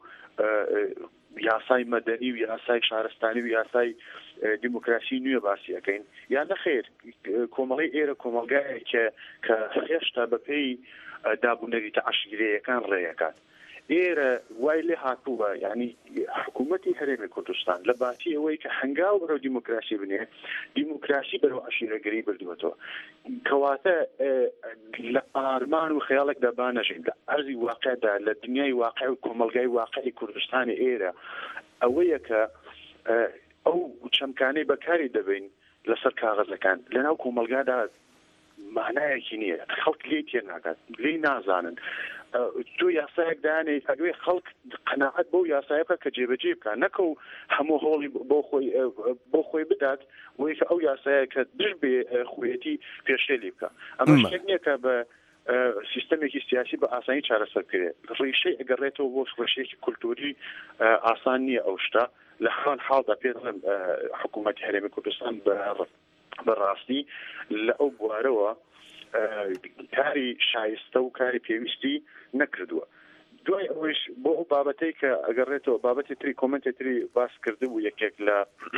یاسای مەدەنی و یاسای شارستانی و یاسای دیموکراسی نوێ باسی ئەەکەین یان نەخێر کۆمەڵی ئێرە کۆمەلگایە کە هێشتا بەپێی دابوونەری تەعەشیرەیەکان ڕێیەکات ئێرە وای لێ هاتووە یعنی حکوومەتی هەرێمی کوردستان لە باسی ئەوەی کە هەنگاو بەرەو دیموکراسی بنێ دیموکراسی بەرەو عەشیرەگەری بردووەتەوە کەواتە لە ئارمان و خەیاڵێکدا بانەژین لە ئەرزی واقعدا لە دنیای واقع و کۆمەلگای واقعی کوردستانی ئێرە ئەوەیە کە ئەو چەمکانەی بەکاری دەبین لەسەر کاغەزەکان لەناو کۆمەلگادا معنایەکی نییە خەڵک لێ تێ ناکات لێ نازانن تو یاسایەک دانێ ئەگوێ خەڵک قەناعەت بۆ یاسایە بکە کە جێبەجێ بکە نەکە و هەموو هۆڵی بۆ خۆی بدات وی کە ئەو یاسایە کە دژ بێ خوێتی پێشێلی بکە ئەمە شتێک نییە کە بە سیستەمێکی سیاسی بە ئاسانی چارەسەر کرێت ڕیشەی ئەگەڕێتەوە بۆ ڕێشەیەکی کولتوری ئاسان نییە ئەو شتە لە هەمان حاڵدا پێڵێم حکوومەتی هەرێمی کوردستان بەڕاستی لە ئەو بوارەوە کاری شایستە و کاری پێویستی نەکردووە دوای ئەوەش بۆ ئەو بابەتەی کە ئەگەڕێتەوە بابەتی تری کۆمنتی تری باس کردبوو یەکێک لە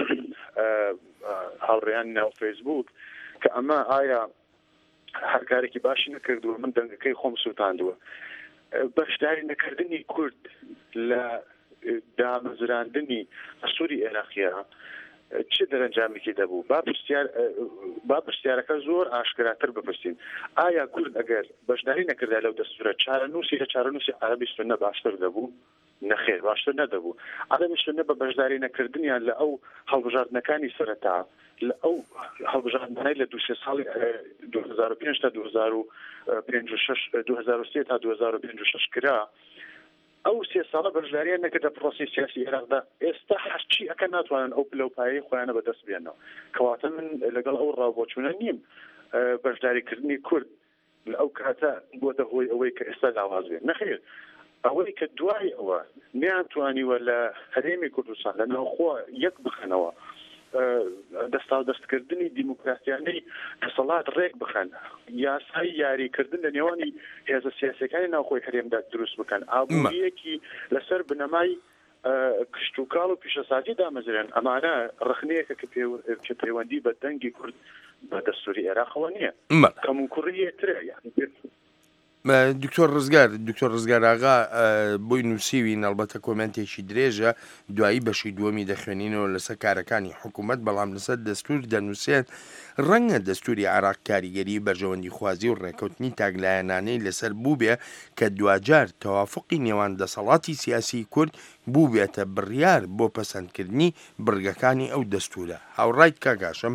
هاوڕێیان ناو فەیسبوک کە ئەمە ئایا هەر کارێکی باشی نەکردووە من دەنگەکەی خۆم سووتاندووە بەشداری نەکردنی کورد لە دامەزراندنی ئەسووری عێراقیە چه دەرەنجامێکی دەبوو با پرسیارەکە زۆر ئاشکراتر بپرسین ئایا کورد ئەگەر بەشداری نەکردا لەو دەستورە چارەنووسی لە چارەنووسی عەرەبی سوننە باشتر دەبوو نەخێر باشتر نەدەبوو عەرەبی سوننە بە بەشداری نەکردنیان لە ئەو هەڵبژاردنەکانی سەرەتا لە ئەو هەڵبژاردنەی لە 2 ساڵی 2005 تا 2003 تا 2056 کرا ئەو 3 ساڵە بەشداریان نەکردە پرۆسی سیاسی عێراقدا ئێستا هەرچی ئەکە ناتوانن ئەو پلەپایەی خۆیانە بەدەست بێنەوە کەواتە من لەگەڵ ئەو ڕاوبۆچوونە نیم بەشداریکردنی کورد لە ئەو کاتە بۆتە هۆی ئەوەی کە ئێستا لاواز بێت نەخێر ئەوەی کە دوای ئەوە نیانتوانیوە لە هەرێمی کوردستان لە ناوخۆ یەک بخەنەوە دەستکردنی دیموکراسیانەی دەسەڵات ڕێک بخەن یاسای یاریکردن لە نێوانی هێزە سیاسەکانی ناوخۆی هەرێمدا دروست بکەن ئابووریەکی لەسەر بنەمای کشتوکاڵ و پیشەسازی دامەزرێن ئەمانە ڕخنەیەکە کە پەیوەندی بە دەنگی کورد بە دەستوری عێراقەوە نییە کەمونکوڕیەترە دکتۆر ڕزگار ئاغا بۆی نووسیوین ئەلبەتە کۆمنتێکی درێژە دوایی بەشی دووەمی دەخوێنینەوە لەسەر کارەکانی حکوومەت بەڵام لەسەر دەستور دەنووسێت ڕەنگە دەستوری عێراق کاریگەری بەرژەوەندی خوازی و ڕێکەوتنی تاگلایەنانەی لەسەر بوو بێ کە دوجار تەوافقی نێوان دەسەڵاتی سیاسی کورد بوو بێتە بڕیار بۆ پەسەندکردنی بڕگەکانی ئەو دەستورە هاوڕایت کاگاشم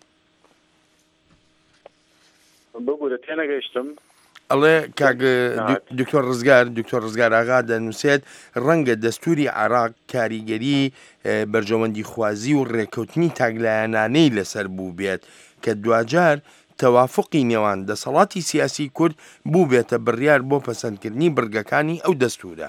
بگورە تێنەگەیشتم ئەڵێ دکتۆر ڕزگار ئاغا دەنووسێت ڕەنگە دەستوری عێراق کاریگەری بەرژەوەندی خوازی و ڕێکەوتنی تاگلایەنانەی لەسەر بوو بێت کە دوجار تەوافقی نێوان دەسەڵاتی سیاسی کورد بوو بێتە بڕیار بۆ پەسەندکردنی بڕگەکانی ئەو دەستورە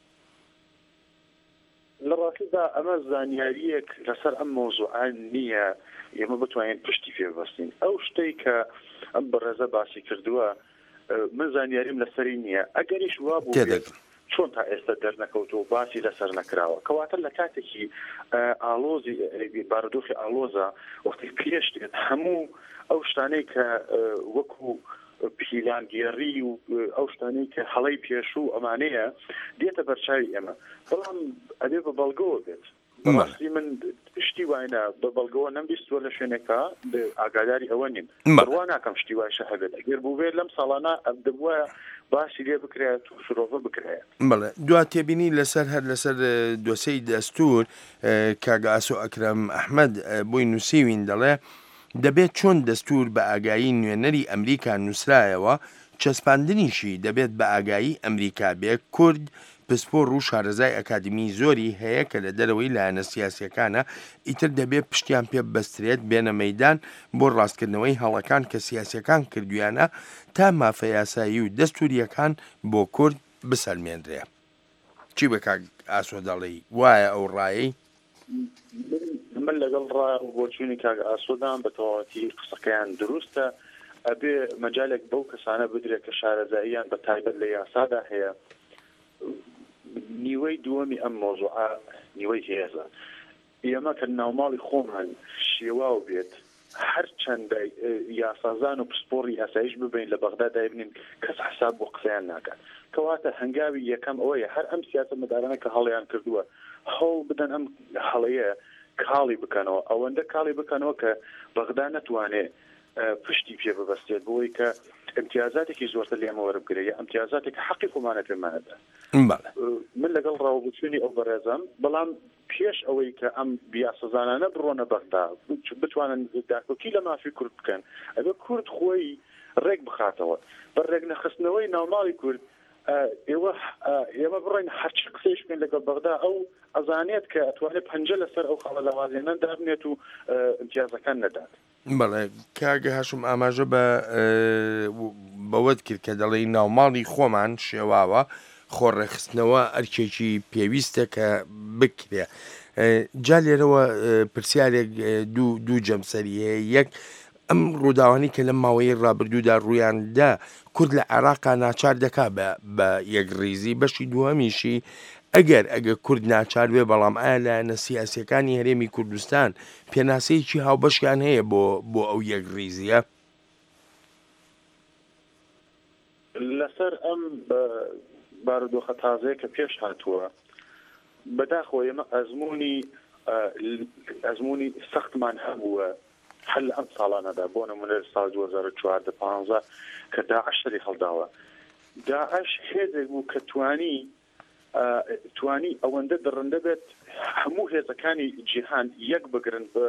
لە ڕاستیدا ئەمە زانیاریەک لەسەر ئەم مۆزوعان نییە ئێمە بتوانین پشتی پێ ببەستین ئەو شتەی کە ئەم بەڕێزە باسی کردووە من زانیاریم لەسەری نییە ئەگەریش وا بوو چۆن تا ئێستا دەرنەکەوتەوە باسی لەسەر نەکراوە کەواتە لە کاتێکی ئالۆزی بارودۆخی ئالۆزە وەختی پێش دێت هەموو ئەو شتانەی کە وەکو پیلانگێڕی و ئەو شتانەی کە هەڵەی پێشوو ئەمانەیە دێتە بەرچاوی ئێمە بەڵام ئەبێ بە بەڵگەوە بێت بەڕاستی من شتی وایە بە بەڵگەوە نەمبیستوە لە شوێنێکە ئاگاداری ئەوە نین بڕوا ناکەم شتی وایشە هەبێت ئەگەر بوو بێت لەم ساڵانە دەبووە باسی لێ بکرێت و شرۆڤە بکرێت بەڵێ دوا تێبینی لەسەر هەر لەسەر دۆسەی دەستور کاگە ئاسۆ ئەکرەم ئەحمەد بۆی نووسیوین دەڵێ دەبێت چۆن دەستور بە ئاگایی نوێنەری ئەمریکا نووسرایەوە چەسپاندنیشی دەبێت بە ئاگایی ئەمریکا بێ کورد پسپۆر و شارەزای ئەکادمی زۆری هەیە کە لە دەرەوەی لایەنە سیاسیەکانە ئیتر دەبێت پشتیان پێ بەسترێت بێنە مەیدان بۆ ڕاستکردنەوەی هەڵەکان کە سیاسیەکان کردویانە تا مافە یاسایی و دەستوریەکان بۆ کورد بسەلمێنرێ چی بە کاک ئاسۆ دەڵێی وایە ئەو ڕایەی من لەگەڵ ڕاوبۆچوونی کاک ئاسۆدان بە تەواوەتی قسەکەیان دروستە ئەبێ مەجالێک بەو کەسانە بدرێت کە شارەزاییان بە تایبەت لە یاسادا هەیە نیوەی دووەمی ئەم مۆزوعە نیوەی هێزە ئێمە کە ناوماڵی خۆمان شێواو بێت هەر چەندە یاسازان و پسپۆڕی یاساییش ببین لە بەغدا دایبنین کەس حساب بۆ قسەیان ناکات کەواتە هەنگاوی یەکەم ئەوەیە هەر ئەم سیاسەتمەدارانە کە هەڵیان کردووە هەوڵ بدەن ئەم هەڵەیە کاڵی بکەنەوە ئەوەندە کاڵی بکەنەوە کە بەغدا نەتوانێت پشتی پێ ببەستێت بۆی کە امتیازاتێکی زۆرتر لێمە وەربگرێت امتیازاتێک حەقی خۆمانە پێمانەدا من لەگەڵ ڕاوبوچوونی ئەو بەڕێزم بەڵام پێش ئەوەی کە ئەم بیاسەزانانە بڕۆنە بەغدا بتوانن داکۆکی لە مافی کورد بکەن ئەبێ کورد خۆی ڕێک بخاتەوە بە ڕێک نەخستنەوەی ناوماڵی کورد ئێمە بڕین هەرچ قسەیش بین لەگەڵ بەغدا ئەو ئەزانێت کە ئەتوانێت پەنجە لەسەر ئەو خاڵە لەوازێنە دابنێت و امتیازەکان نەدات. بەڵێ کاگە هاشم ئاماژە بەوەت کرد کە دەڵێ ناوماڵی خۆمان شێواوە خۆڕێخستنەوە ئەرکێکی پێویستە کە بکرێ. جا لێرەوە پرسیارێک دوو جەمسەری هەیە. یەک ئەم ڕووداوانی کە لەم ماوەی ڕابردوودا ڕوویاندا کورد لە عێراقا ناچار دەکا بە یەکڕیزی. بەشی دووەمیشی ئەگەر کورد ناچار بێ بەڵام ئایا لایەنە سیاسیەکانی هەرێمی کوردستان پێناسەیەکی هاوبەشیان هەیە بۆ ئەو یەکڕیزیە؟ لەسەر ئەم بارودۆخە تازەیە کە پێش هاتووە بەداخەوە ئێمە ئەزمموی سەختمان هەبووە هەل ئەم ساڵانەدا بۆ نمونە ساڵ 2014 کە داعش سەری هەڵداوە. داعش هێزێک بوو کە توانی ئەوەندە دڕندە بێت هەموو هێزەکانی جیهان یەک بگرن بە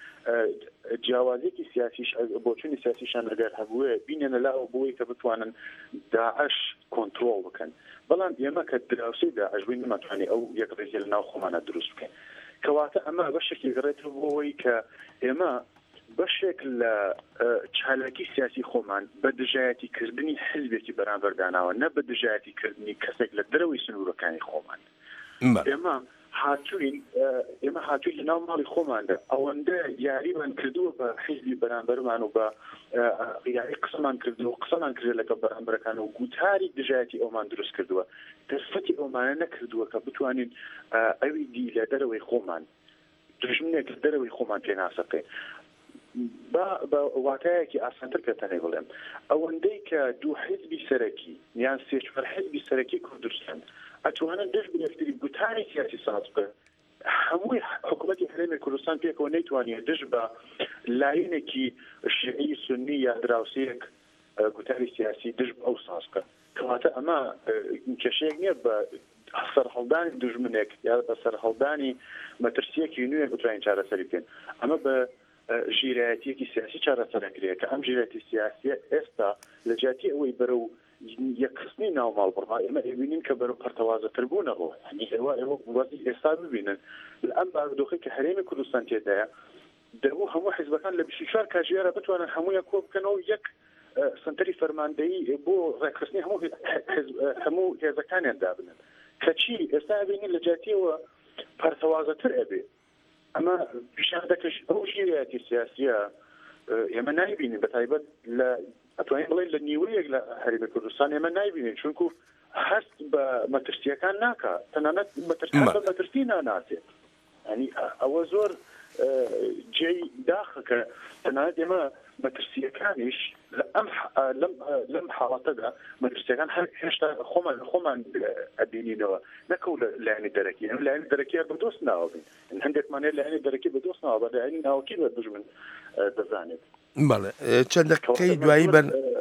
جیاوازێکی سیاسیش بۆچوونی سیاسیشان لەگەر هەبووە بینێنە لاوە بۆی کە بتوانن داعش کۆنتترۆل بکەن. بەڵام ئێمە کە دراوسی داعش بووین نەماتوانێت ئەو یەکڕێزیە لە ناو خۆمانە دروست بکەین. کەواتە ئەمە بەشێکی گەڕێتەوە بۆەوەی کە ئێمە بەشێک لە چالاکی سیاسی خۆمان بە دژایەتیکردنی حزبێکی بەرامبەرداناوە نە بە دژایەتیکردنی کەسێک لە دەرەوەی سنوورەکانی خۆمان. ئێمە هاتووی لە ناو ماڵی خۆماندا ئەوەندە یاریمان کردووە بە حیزبی بەرامبەرمان و بە یاری قسەمان کردو و قسەمان کرد لەگەڵ بەرامبەرەکان و گوتاری دژایەتی ئەومان دروست کردووە. دەستفەتی ئەومانە نەکردووە کە بتوانین ئەوی دی لە دەرەوەی خۆمان دژمنێک لە دەرەوەی خۆمان پێناسەکەین. بە واتایەکی ئاسانتر کە تەنێ بڵێم ئەوەندەی کە دوو حیزبی سەرەکی یان سێ چوار حیزبی سەرەکی کوردستان ئەتوانن دەست بەدەستری گوتاری سیاسی ساز بکەن هەمووی حکوومەتی هەرێمی کوردستان پێکەوە نەیتوانێت دژ بە لایەنێکی شیعی سنی یا دراوسەیەک گوتاری سیاسی دژ ئەو ساز بکە. کەواتە ئەمە کێشەیەک نییە بە سەرهەڵدانی دژمنێک یا بە سەرهەڵدانی مەترسیەکی نوێ بتوانین چارەسەری بکەین. ئەمە بە ژیرایەتیەکی سیاسی چارەسەرەکرێت کە ئەم ژیرایەتی سیاسیە ئێستا لە جیاتی ئەوەی بەرەو یەکخستنی ناوماڵ بڕا ئێمە ئەبینین کە بەرەو پەرتەوازەتر بوونەوە ئێوە وەزی ئێستا ببینن لە ئەم بارودۆخی کە هەرێمی کوردستان تێدایە دەبوو هەموو حیزبەکان لە 24 کاتژێرە بتوانن هەموویە کۆ بکەنەوە یەک سنتەری فەرماندەیی بۆ ڕێکخستنی هەموو هێزەکانیان دابنن کەچی ئێستا ئەبینین لە جیاتیەوە پەرتەوازەتر ئەبێ. ئەمە پیشان دەکەش ئەو ژیرایەتی سیاسیە ئێمە نایبینین بەتایبەت لە ئەتوانین بڵێن لە نیوەیەک لە هەرێمی کوردستان ئێمە نایبینین چونکو هەست بە مەترسیەکان ناکات تەنانەت مەترسی ناناتێت. ینی ئەوە زۆر جێی داخە کە تەنانەت ئێمە مەترسیەکانیش لەم حاڵەتەدا مەترسیەکان هێشتا خۆمان ئەبینینەوە نەکەو لە لایەنی دەرەکی ئەم لایەنی دەرەکیە بەدۆست ناوەبین هەندێکمانێت لایەنی دەرەکی بەدۆست ناوە بە لایەنی ناوەکی بە دژمن دەزانێت. بەڵێ چەند دقیقەی دوایی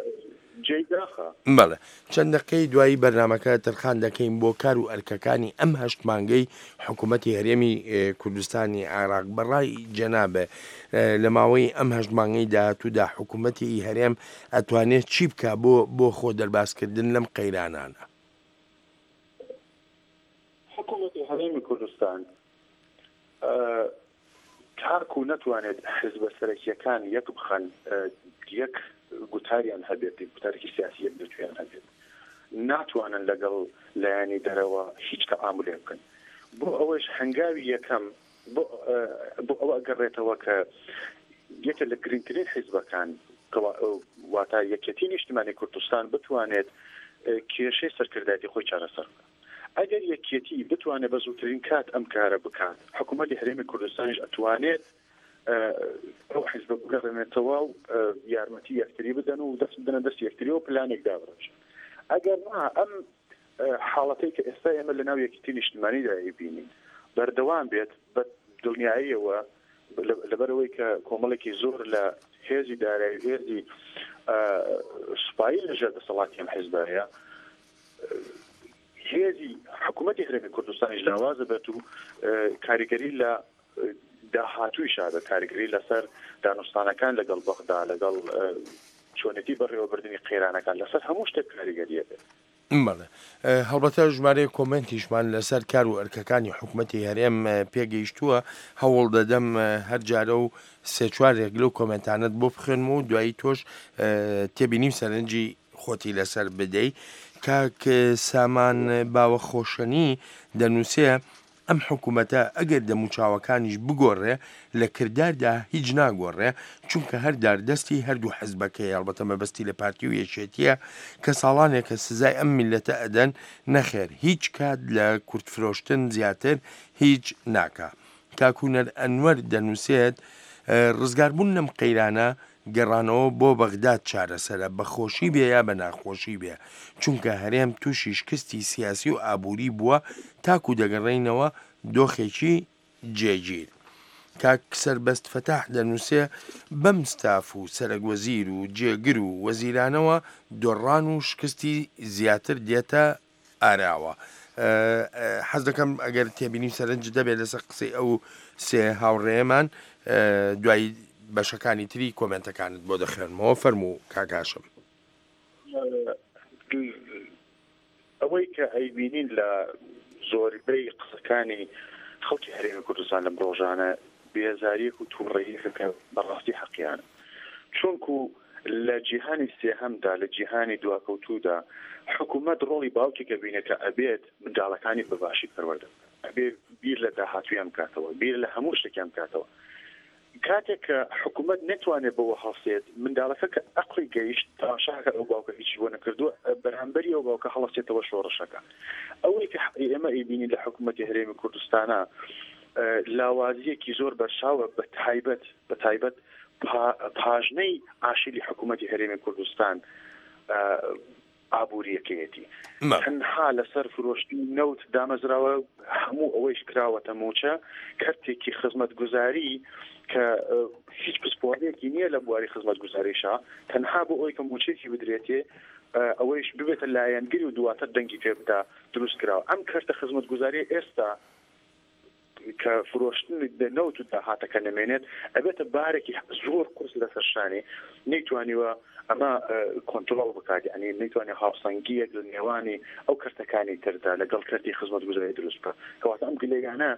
بەڵێ چەند دقیقەی دوایی بەرنامەکە تەرخان دەکەین بۆ کار و ئەرکەکانی ئەم هەشت مانگەی حکوومەتی هەرێمی کوردستانی عێراق. بەڕای جەنابە لە ماوەی ئەم هەشت مانگەی داهاتوودا حکوومەتی هەرێم ئەتوانێت چی بکە بۆ خۆ دەرباسکردن لەم قەیرانانە؟ حکوومەتی هەرێمی کوردستان تاکو نەتوانێت حزبە سەرەکیەکان یەک بخەن یەک گوتاریان هەبێت گوتارێکی سیاسیەک دەتوێن هەبێت ناتوانن لەگەڵ لایەنی دەرەوە هیچ تەعاملێ بکەن. بۆ ئەوەش هەنگاوی یەکەم بۆ ئەوە گەڕێتەوە کە یەکە لە گرنگترین حیزبەکان واتە یەکێتی نیشتیمانی کوردستان بتوانێت کێشەی سەرکردایەتی خۆی چارەسەر بکات. ئەگەر یەکێتی بتوانێت بە زووترین کات ئەم کارە بکات حکوومەتی هەرێمی کوردستانیش ئەتوانێت ئەو حیزبە بگەڕێنێتەوە و یارمەتی یەکتری بدەن و دەست بدەنە دەست یەکتری و پلانێک دابڕێژن. ئەگەر نا ئەم حاڵەتەی کە ئێستا ئێمە لە ناو یەکێتی نیشتیمانیدا بینین بەردەوام بێت بە دڵنیاییەوە لەبەرەوەی کە کۆمەڵێکی زۆر لە هێزی دارایی هێزی سوپایی لەژێر دەسەڵاتی ئەم حیزبایە هێزی حکوومەتی هەرێمی کوردستانیش لاوازە بێت و کاریگەری لە داهاتووی شادە کاریگەری لەسەر دانوستانەکان لەگەڵ بەغدا لەگەڵ چۆنێتی بەڕێوەبردننی قێرانەکان لەسەر هەموو شتێک کاریگەریە بێت. هەڵبەتە ژمارەی کۆمنتیشمان لەسەر کار و ئەرکەکانی حکوومەتی هەرێم پێگەیشتووە هەوڵ دەدەم هەر جارە و سێ چوارێک لەو کۆمنتانت بۆ بخوێنم و دوایی تۆش تێبینیم سەرنجی خۆتی لەسەر بدەی. کاک سامان باوە خۆشەنی دەنووسێ ئەم حکوومەتە ئەگەر دەموچاوەکانیش بگۆڕێ لە کرداردا هیچ ناگۆڕێ چونکە هەر داردەستی هەردوو حەزبەکەی هەڵبەتە مەبەستی لە پارتی و یەکێتیە کە ساڵانێکە سزای ئەم میلەتە ئەدەن نەخێر هیچ کات لە کورتفرۆشتن زیاتر هیچ ناکە. کاکوونەر ئەنوەر دەنووسێت ڕزگاربوون لەم قەیرانە گەڕانەوە بۆ بەغداد چارەسەرە بەخۆشی بێ یا بە ناخۆشی بێ چونکە هەرێم تووشی شکستی سیاسی و ئابووری بووە تاکو دەگەڕێینەوە دۆخێکی جێگیر. کاک سەربەست فەتاح دەنووسێ بەم ستاف و سەرەگوەزیر و جێگر و وەزیرانەوە دۆڕان و شکستی زیاتر دێتە ئاراوە. حەز دەکەم ئەگەر تێبینی سەرنج دەبێت لەسەر قسەی ئەو سێ هاوڕێمان دوایی بەشەکانی تری کۆمنتەکانت بۆ دەخێنمەوە فەرموو کاکاشم. ئەوەی کە ئەیبینین لە زۆربەی قسەکانی خەڵکی هەرێمی کوردستان لەم ڕۆژانە بێزاریەک و تووڕێیەکە کە بەڕاستی حەقیانە چونکو لە جیهانی سێهەمدا لە جیهانی دواکەوتوودا حکوومەت ڕۆڵی باوکێکە بینێت کە ئەبێت منداڵەکانی بەباشی پەروەردە ئەبێ بیر لە داهاتویان بکاتەوە بیر لە هەموو شتێکیان بکاتەوە. کاتێک کە حکوومەت نتوانێت بەوە هەڵسێت منداڵەکە کە ئەقلی گەیشت تاشاکە ئەو باوکە هیچی بۆ نەکردووە بەرامبەری ئەو باوکە هەڵەسێتەوە شۆڕەشەکە. ئەوەی کە ئێمە ئەیبینی لە حکوومەتی هەرێمی کوردستانە لاوازیەکی زۆر بەرچاوە بە تایبەت پاژنەی ئاشیلی حکوومەتی هەرێمی کوردستان ئابوووریەکەیەتی تەنها لەسەر فرۆشتی نەوت دامەزراوە هەموو ئەوەیش کراوەتە موچە کەرتێکی خزمەتگوزاری کە هیچ پسپۆڕێکی نییە لە بواری خزمەتگوزاریشە تەنها بۆ ئەوەی کە موچێکی بدرێتێ ئەوەیش ببێتە لایەنگری و دواتر دەنگی پێ بدا دروست کراوە. ئەم کەرتە خزمەتگوزاری ئێستا کە فرۆشتن نەوت و داهاتەکە نەمێنێت ئەبێتە بارێکی زۆر قورس لەسەر شانێ نەیتوانیوە ئەمە کۆنتڕۆڵ بکات یعنی نەیتوانێت هاوسەنگیەک لە نێوانی ئەو کەرتەکانی تردا لەگەڵ کەرتی خزمەتگوزاری دروست بکات کەواتە ئەم گلەیانە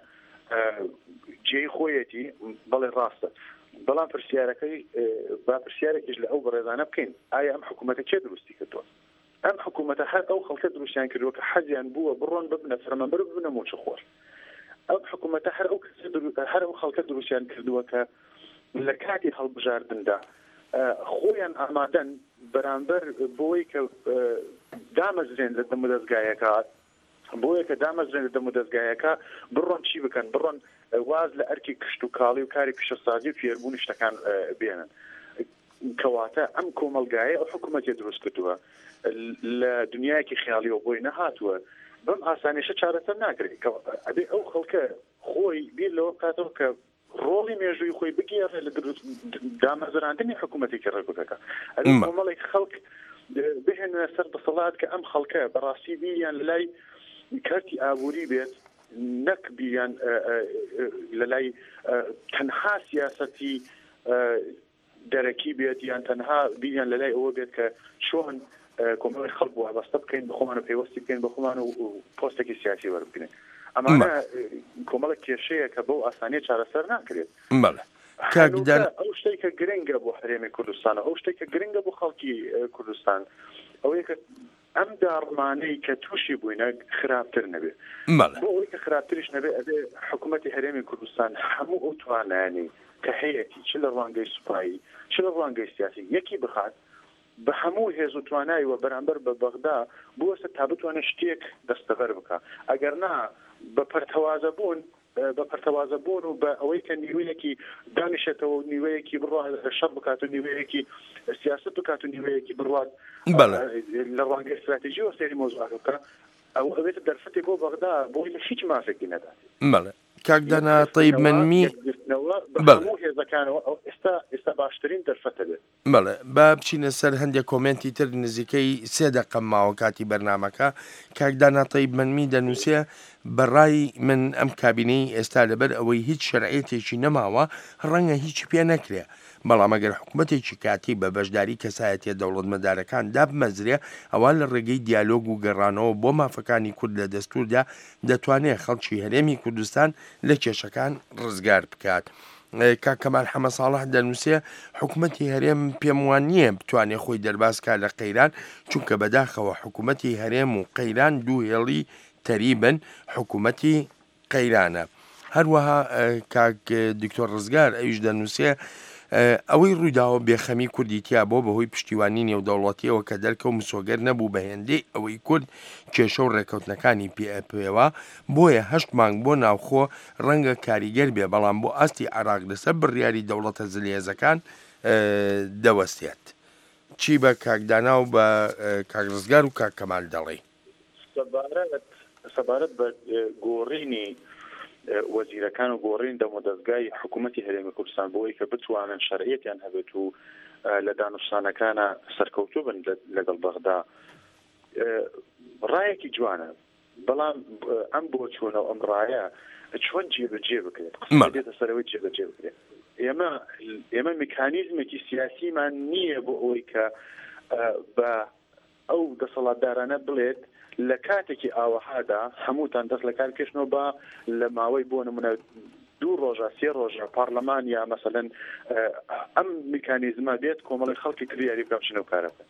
جێی خۆیەتی بەڵێ ڕاستە بەڵام پرسیارەکەی با پرسیارێکیش لە ئەو بەڕێزانە بکەین ئایا ئەم حکوومەتە چێ دروستی کردووە؟ ئەم حکوومەتە هەر ئەو خەڵکە دروستیان کردووە کە حەزیان بووە بڕۆن ببنە فەرمانبەر ببنە موچەخۆر. ئەو حکوومەتە هەر ئەو خەڵکە دروستیان کردووە کە لە کاتی هەڵبژاردندا خۆیان ئامادەن بەرامبەر بۆی کە دامەزرێن لە دەمودەستگایەکە بۆیە کە دامەزرێن لە دەمودەستگایەکە بڕۆن چی بکەن بڕۆن واز لە ئەرکی کشت و کاڵی و کاری پیشەسازی و فێربوونی شتەکان بێنن. کەواتە ئەم کۆمەلگایە ئەو حکوومەتی دروست کردووە لە دنیایەکی خیاڵیەوە بۆی نەهاتووە بەم ئاسانیشە چارەسەر ناکرێت ئەبێ ئەو خەڵکە خۆی بیر لەوە بکاتەوە کە ڕۆڵی مێژووی خۆی بگێڕێ لە دامەزراندنی حکوومەتێکی ڕێگوتەکە ئەبێ کۆمەڵێک خەڵک بهێنە سەر دەسەڵات کە ئەم خەڵکە بەڕاستی بیریان لە لای کارتی ئابووری بێت نەک بیریان لە لای تەنها سیاسەتی دەرەکی بێت یان تەنها بیریان لە لای ئەوە بێت کە چۆن کۆمەڵی خەڵک وابەستە بکەین بە خۆمان و پێوەستی بکەین بە خۆمان و پۆستێکی سیاسی وەربگرین. ئەمانە کۆمەڵک کێشەیە کە بەو ئاسانیە چارەسەر ناکرێت. ئەو شتێککە گرنگە بۆ هەرێمی کوردستانە ئەو شتێککە گرنگە بۆ خەڵکی کوردستان ئەوەیە کە ئەم داڕمانەی کە تووشی بووینە خراپتر نەبێت بۆ ئەوەی کە خراپتریش نەبێت ئەبێ حکوومەتی هەرێمی کوردستان هەموو ئەو توانانی کە هەیەی چ لە ڕوانگەی سوپایی چ لە ڕوانگەی سیاسی یەکی بخات بە هەموو هێز و تواناییوە بەرامبەر بە بەغدا بوەستە تا بتوانێت شتێک دەستەبەر بکە ئەگەر نا بە پەرتەوازە بوون و بە ئەوەی کە نیوەیەکی دانیشێتەوە و نیوەیەکی بڕات شەڕ بکات و نیوەیەکی سیاست بکات و نیوەیەکی بڕات لە ڕوانگەی استراتیژی و سەیری مۆزوعات بکە ئەو ئەوێتە دەرفەتێک بۆ بەغدا بۆی هیچ مافێکی نەدات. کاکدانا طیب منمی ئێستا باشترین دەرفەتە بێت. بەڵێ با بچینە سەر هەندێک کۆمنتی تر نزیکەی 3 دقە ماوە کاتی بەرنمەکە. کاکدانا طیب منمی دەنووسێ بەڕای من ئەم کابینەی ئێستا لەبەر ئەوەی هیچ شەرعێتێکی نەماوە ڕەنگە هیچی پێ نەکرێ، بەڵام ئەگەر حکوومەتێکی کاتی بە بەشداری کەسایەتیە دەوڵەتمەدارەکان دابمەزرێ ئەوە لە ڕێگەی دیالۆگ و گەڕانەوە بۆ مافەکانی کورد لە دەستوردا دەتوانێت خەڵکی هەرێمی کوردستان لە کێشەکان ڕزگار بکات. کاکەمال حەمە ساڵح دەنووسێ حکوومەتی هەرێم پێم وان نییە بتوانێت خۆی دەرباسکە لە قەیران، چونکە بەداخەوە حکوومەتی هەرێم و قەیران دوو هێڵی تەریبن حکوومەتی قەیرانە. هەروەها کاک دکتۆر ڕزگار ئەویش دەنووسێ ئەوەی ڕوویداوە بێخەمی کوردیتیا بۆ بەهۆی پشتیوانی نێودەوڵەتیەوە کە دەرکە و مسۆگەر نەبوو بە هێندەی ئەوەی کورد کێشە و ڕێکەوتنەکانی پێوە بۆیە 8 مانگ بۆ ناوخۆ ڕەنگە کاریگەر بێ، بەڵام بۆ ئاستی عراق لەسەر بڕیاری دەوڵەتە زلێزەکان دەوەستێت. چی بە کاکدانا و بە کاکڕزگار و کاکەمال دەڵێ؟ سەبارەت بە گۆڕینی وەزیرەکان و گۆڕین دەمەدەستگای حکوومەتی هەرێمی کوردستان بۆی کە بتوانن شەرعیەتیان هەبێت و لە دانوستانەکانە سەرکەوتوو بن لەگەڵ بەغدا ڕایەکی جوانە، بەڵام ئەم بۆ چوونە ئەم ڕایە چۆن جێبەجێ بکرێت دێتە سەرەوەی جێبەجێ بکرێت. ئێمە میکانیزمێکی سیاسیمان نییە بۆ ئەوەی کە بە ئەو دەسەڵاتدارانە بڵێت لە کاتێکی ئاوەهادا هەمووتان دەست لە کار کشنەوە بە لە ماوەی بۆ نمونە 2 ڕۆژە 3 ڕۆژە پارلەمان یا مەسەلەن ئەم میکانیزمە بێت کۆمەڵی خەڵکی تر دیاری بکە بچنە و کارەکە.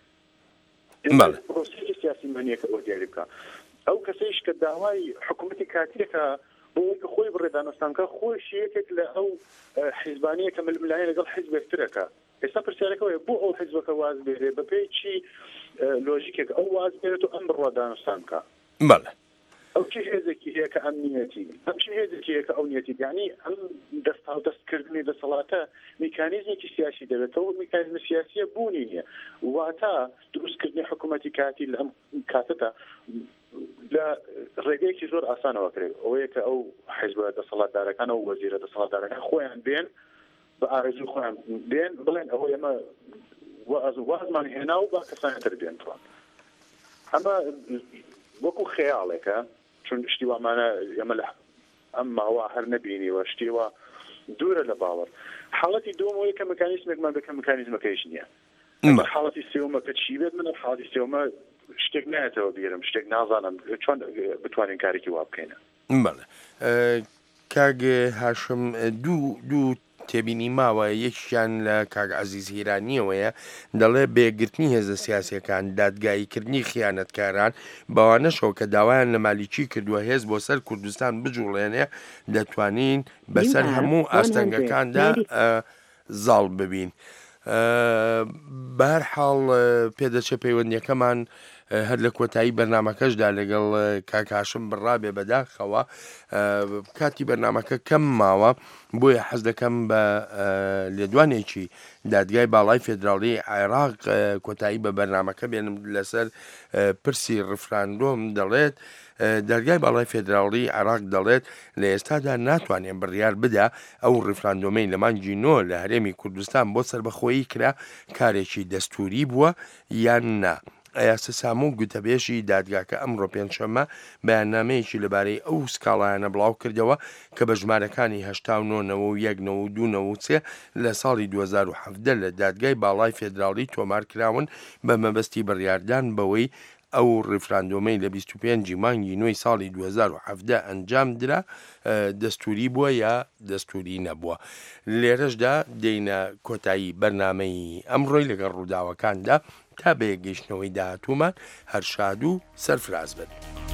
پرۆسێکی سیاسیمانیە کە ئەو دیاری بکە. ئەو کەسەیش کە داوای حکوومەتی کاتیەکە بۆ ئەوەی کە خۆی بڕێدانوستانکە خۆی یەکێک لە ئەو حیزبانیە کە ململایە لەگەڵ حیزبێکترەکە. ئێستا پرسیارەکەوەیە بۆ ئەو حیزبەکە واز بێرێ بەپێی چی لۆژیکێک ئەو واز بێت و ئەم بڕوادانوستان بکە. بەڵێ ئەو چی هێزێکی هەیە کە ئەمنیەتی ئەم چی هێزێکی هەیە کە ئەونیەتی یعنی ئەم دەستکردنی دەسەڵاتە میکانیزمێکی سیاسی دەبێتەوە میکانیزم سیاسیە بوونی نییە واتە دروستکردنی حکوومەتی کاتی لە ئەم کاتەدا لە ڕێگەیەکی زۆر ئاسانەوە کرێت ئەوەیە کە ئەو حیزبە دەسەڵاتدارەکان و وەزیرە دەسەڵاتدارەکان خۆیان بێن بە ئارەزوی خۆیان بێن بڵێن ئەوە ئێمە وازمان هێنا و با کەسانتر بێنتوان. ئەمە وەکو خەیاڵێکە چون شتیوامانە ئێمە لە ئەم ماوە هەر نەبینیوە شتیوە دوورە لە باوەڕ. حاڵەتی دووەمەوەی کە مەکانیزمێکمان بکە مەکانیزمەکەیش نییە. حاڵەتی سێومە کە چی بێت منە حاڵەتی سێومە شتێک نایەتەوە بیرم شتێک نازانم چۆن بتوانین کارێکی وا بکەینە. بەڵێ کاگ هاشم دوو تێبینی ماوە یەکیان لە کاگ عەزیز هیرانیەوەیە دەڵێ بێگرتنی هێزە سیاسیەکان دادگاییکردنی خیانەتکاران بەوانەشەوە کە داوایان لە مالیکی کردووە هێز بۆ سەر کوردستان بجوڵێنێ دەتوانین بەسەر هەموو ئاستەنگەکاندا زاڵ ببین. بەهەرحاڵ پێدەچێ پەیوەندیەکەمان هەر لە کۆتایی بەرنمەکەشدا لەگەڵ کاکاشم بڕابێ بەداخەوە کاتی بەرنمەکە کەم ماوە بۆیە حەز دەکەم بە لێدوانێکی دادگای باڵای فێدراڵی عێراق کۆتایی بە بەرنمەکە بێنم لەسەر پرسی ڕفراندۆم دەڵێت دەرگای باڵای فێدراڵی عێراق دەڵێت لە ئێستادا ناتوانێت بڕیار بدا ئەو ڕفراندۆمەی لە مانگی 9 لە هەرێمی کوردستان بۆ سربەخۆیی کرا کارێکی دەستوری بووە یان نا. ئەیاسە ساموو گوتەبێژی دادگاکە ئەمڕۆ پێنجشەممە بەیاننامەیەکی لەبارەی ئەو سکاڵایانە بڵاو کردەوە کە بە ژمارەکانی 1993 لە ساڵی 2017 لە دادگای باڵای فێدراڵی تۆمار کراون بە مەبەستی بڕیاردان بەوەی ئەو ڕفراندۆمەی لە 25 مانگی 9 ساڵی 2017 ئەنجام درا دەستوری بووە یا دەستوری نەبووە. لێرەشدا دێینە کۆتایی بەرنامەی ئەمڕۆی لەگەڵ ڕووداوەکاندا تا بەیەگەیشتنەوەی داهاتوومان هەر شاد و سەرفراز بن.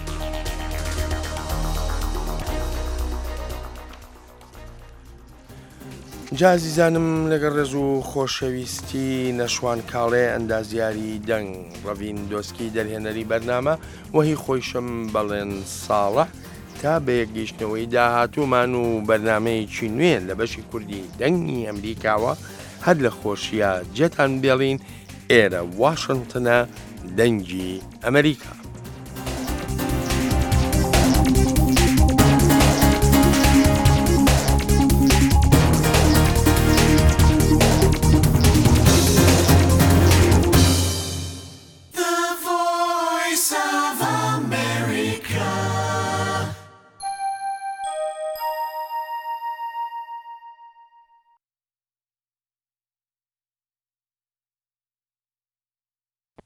جازیزانم لەگەڵ ڕێز و خۆشەویستی نەشوان کاڵێ ئەندازیاری دەنگ ڕەڤین دۆسکی دەرهێنەری بەرنامە وەهی خۆیشم بەڵێن ساڵح تا بەیەگەیشتنەوەی داهاتوومان و بەرنامەیەکی نوێن لە بەشی کوردی دەنگی ئەمریکاوە هەر لە خۆشیە جێتان بێڵین ئێرە واشنگتنە دەنگی ئەمریکا.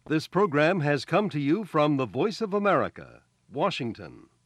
This program has come to you from the Voice of America, Washington.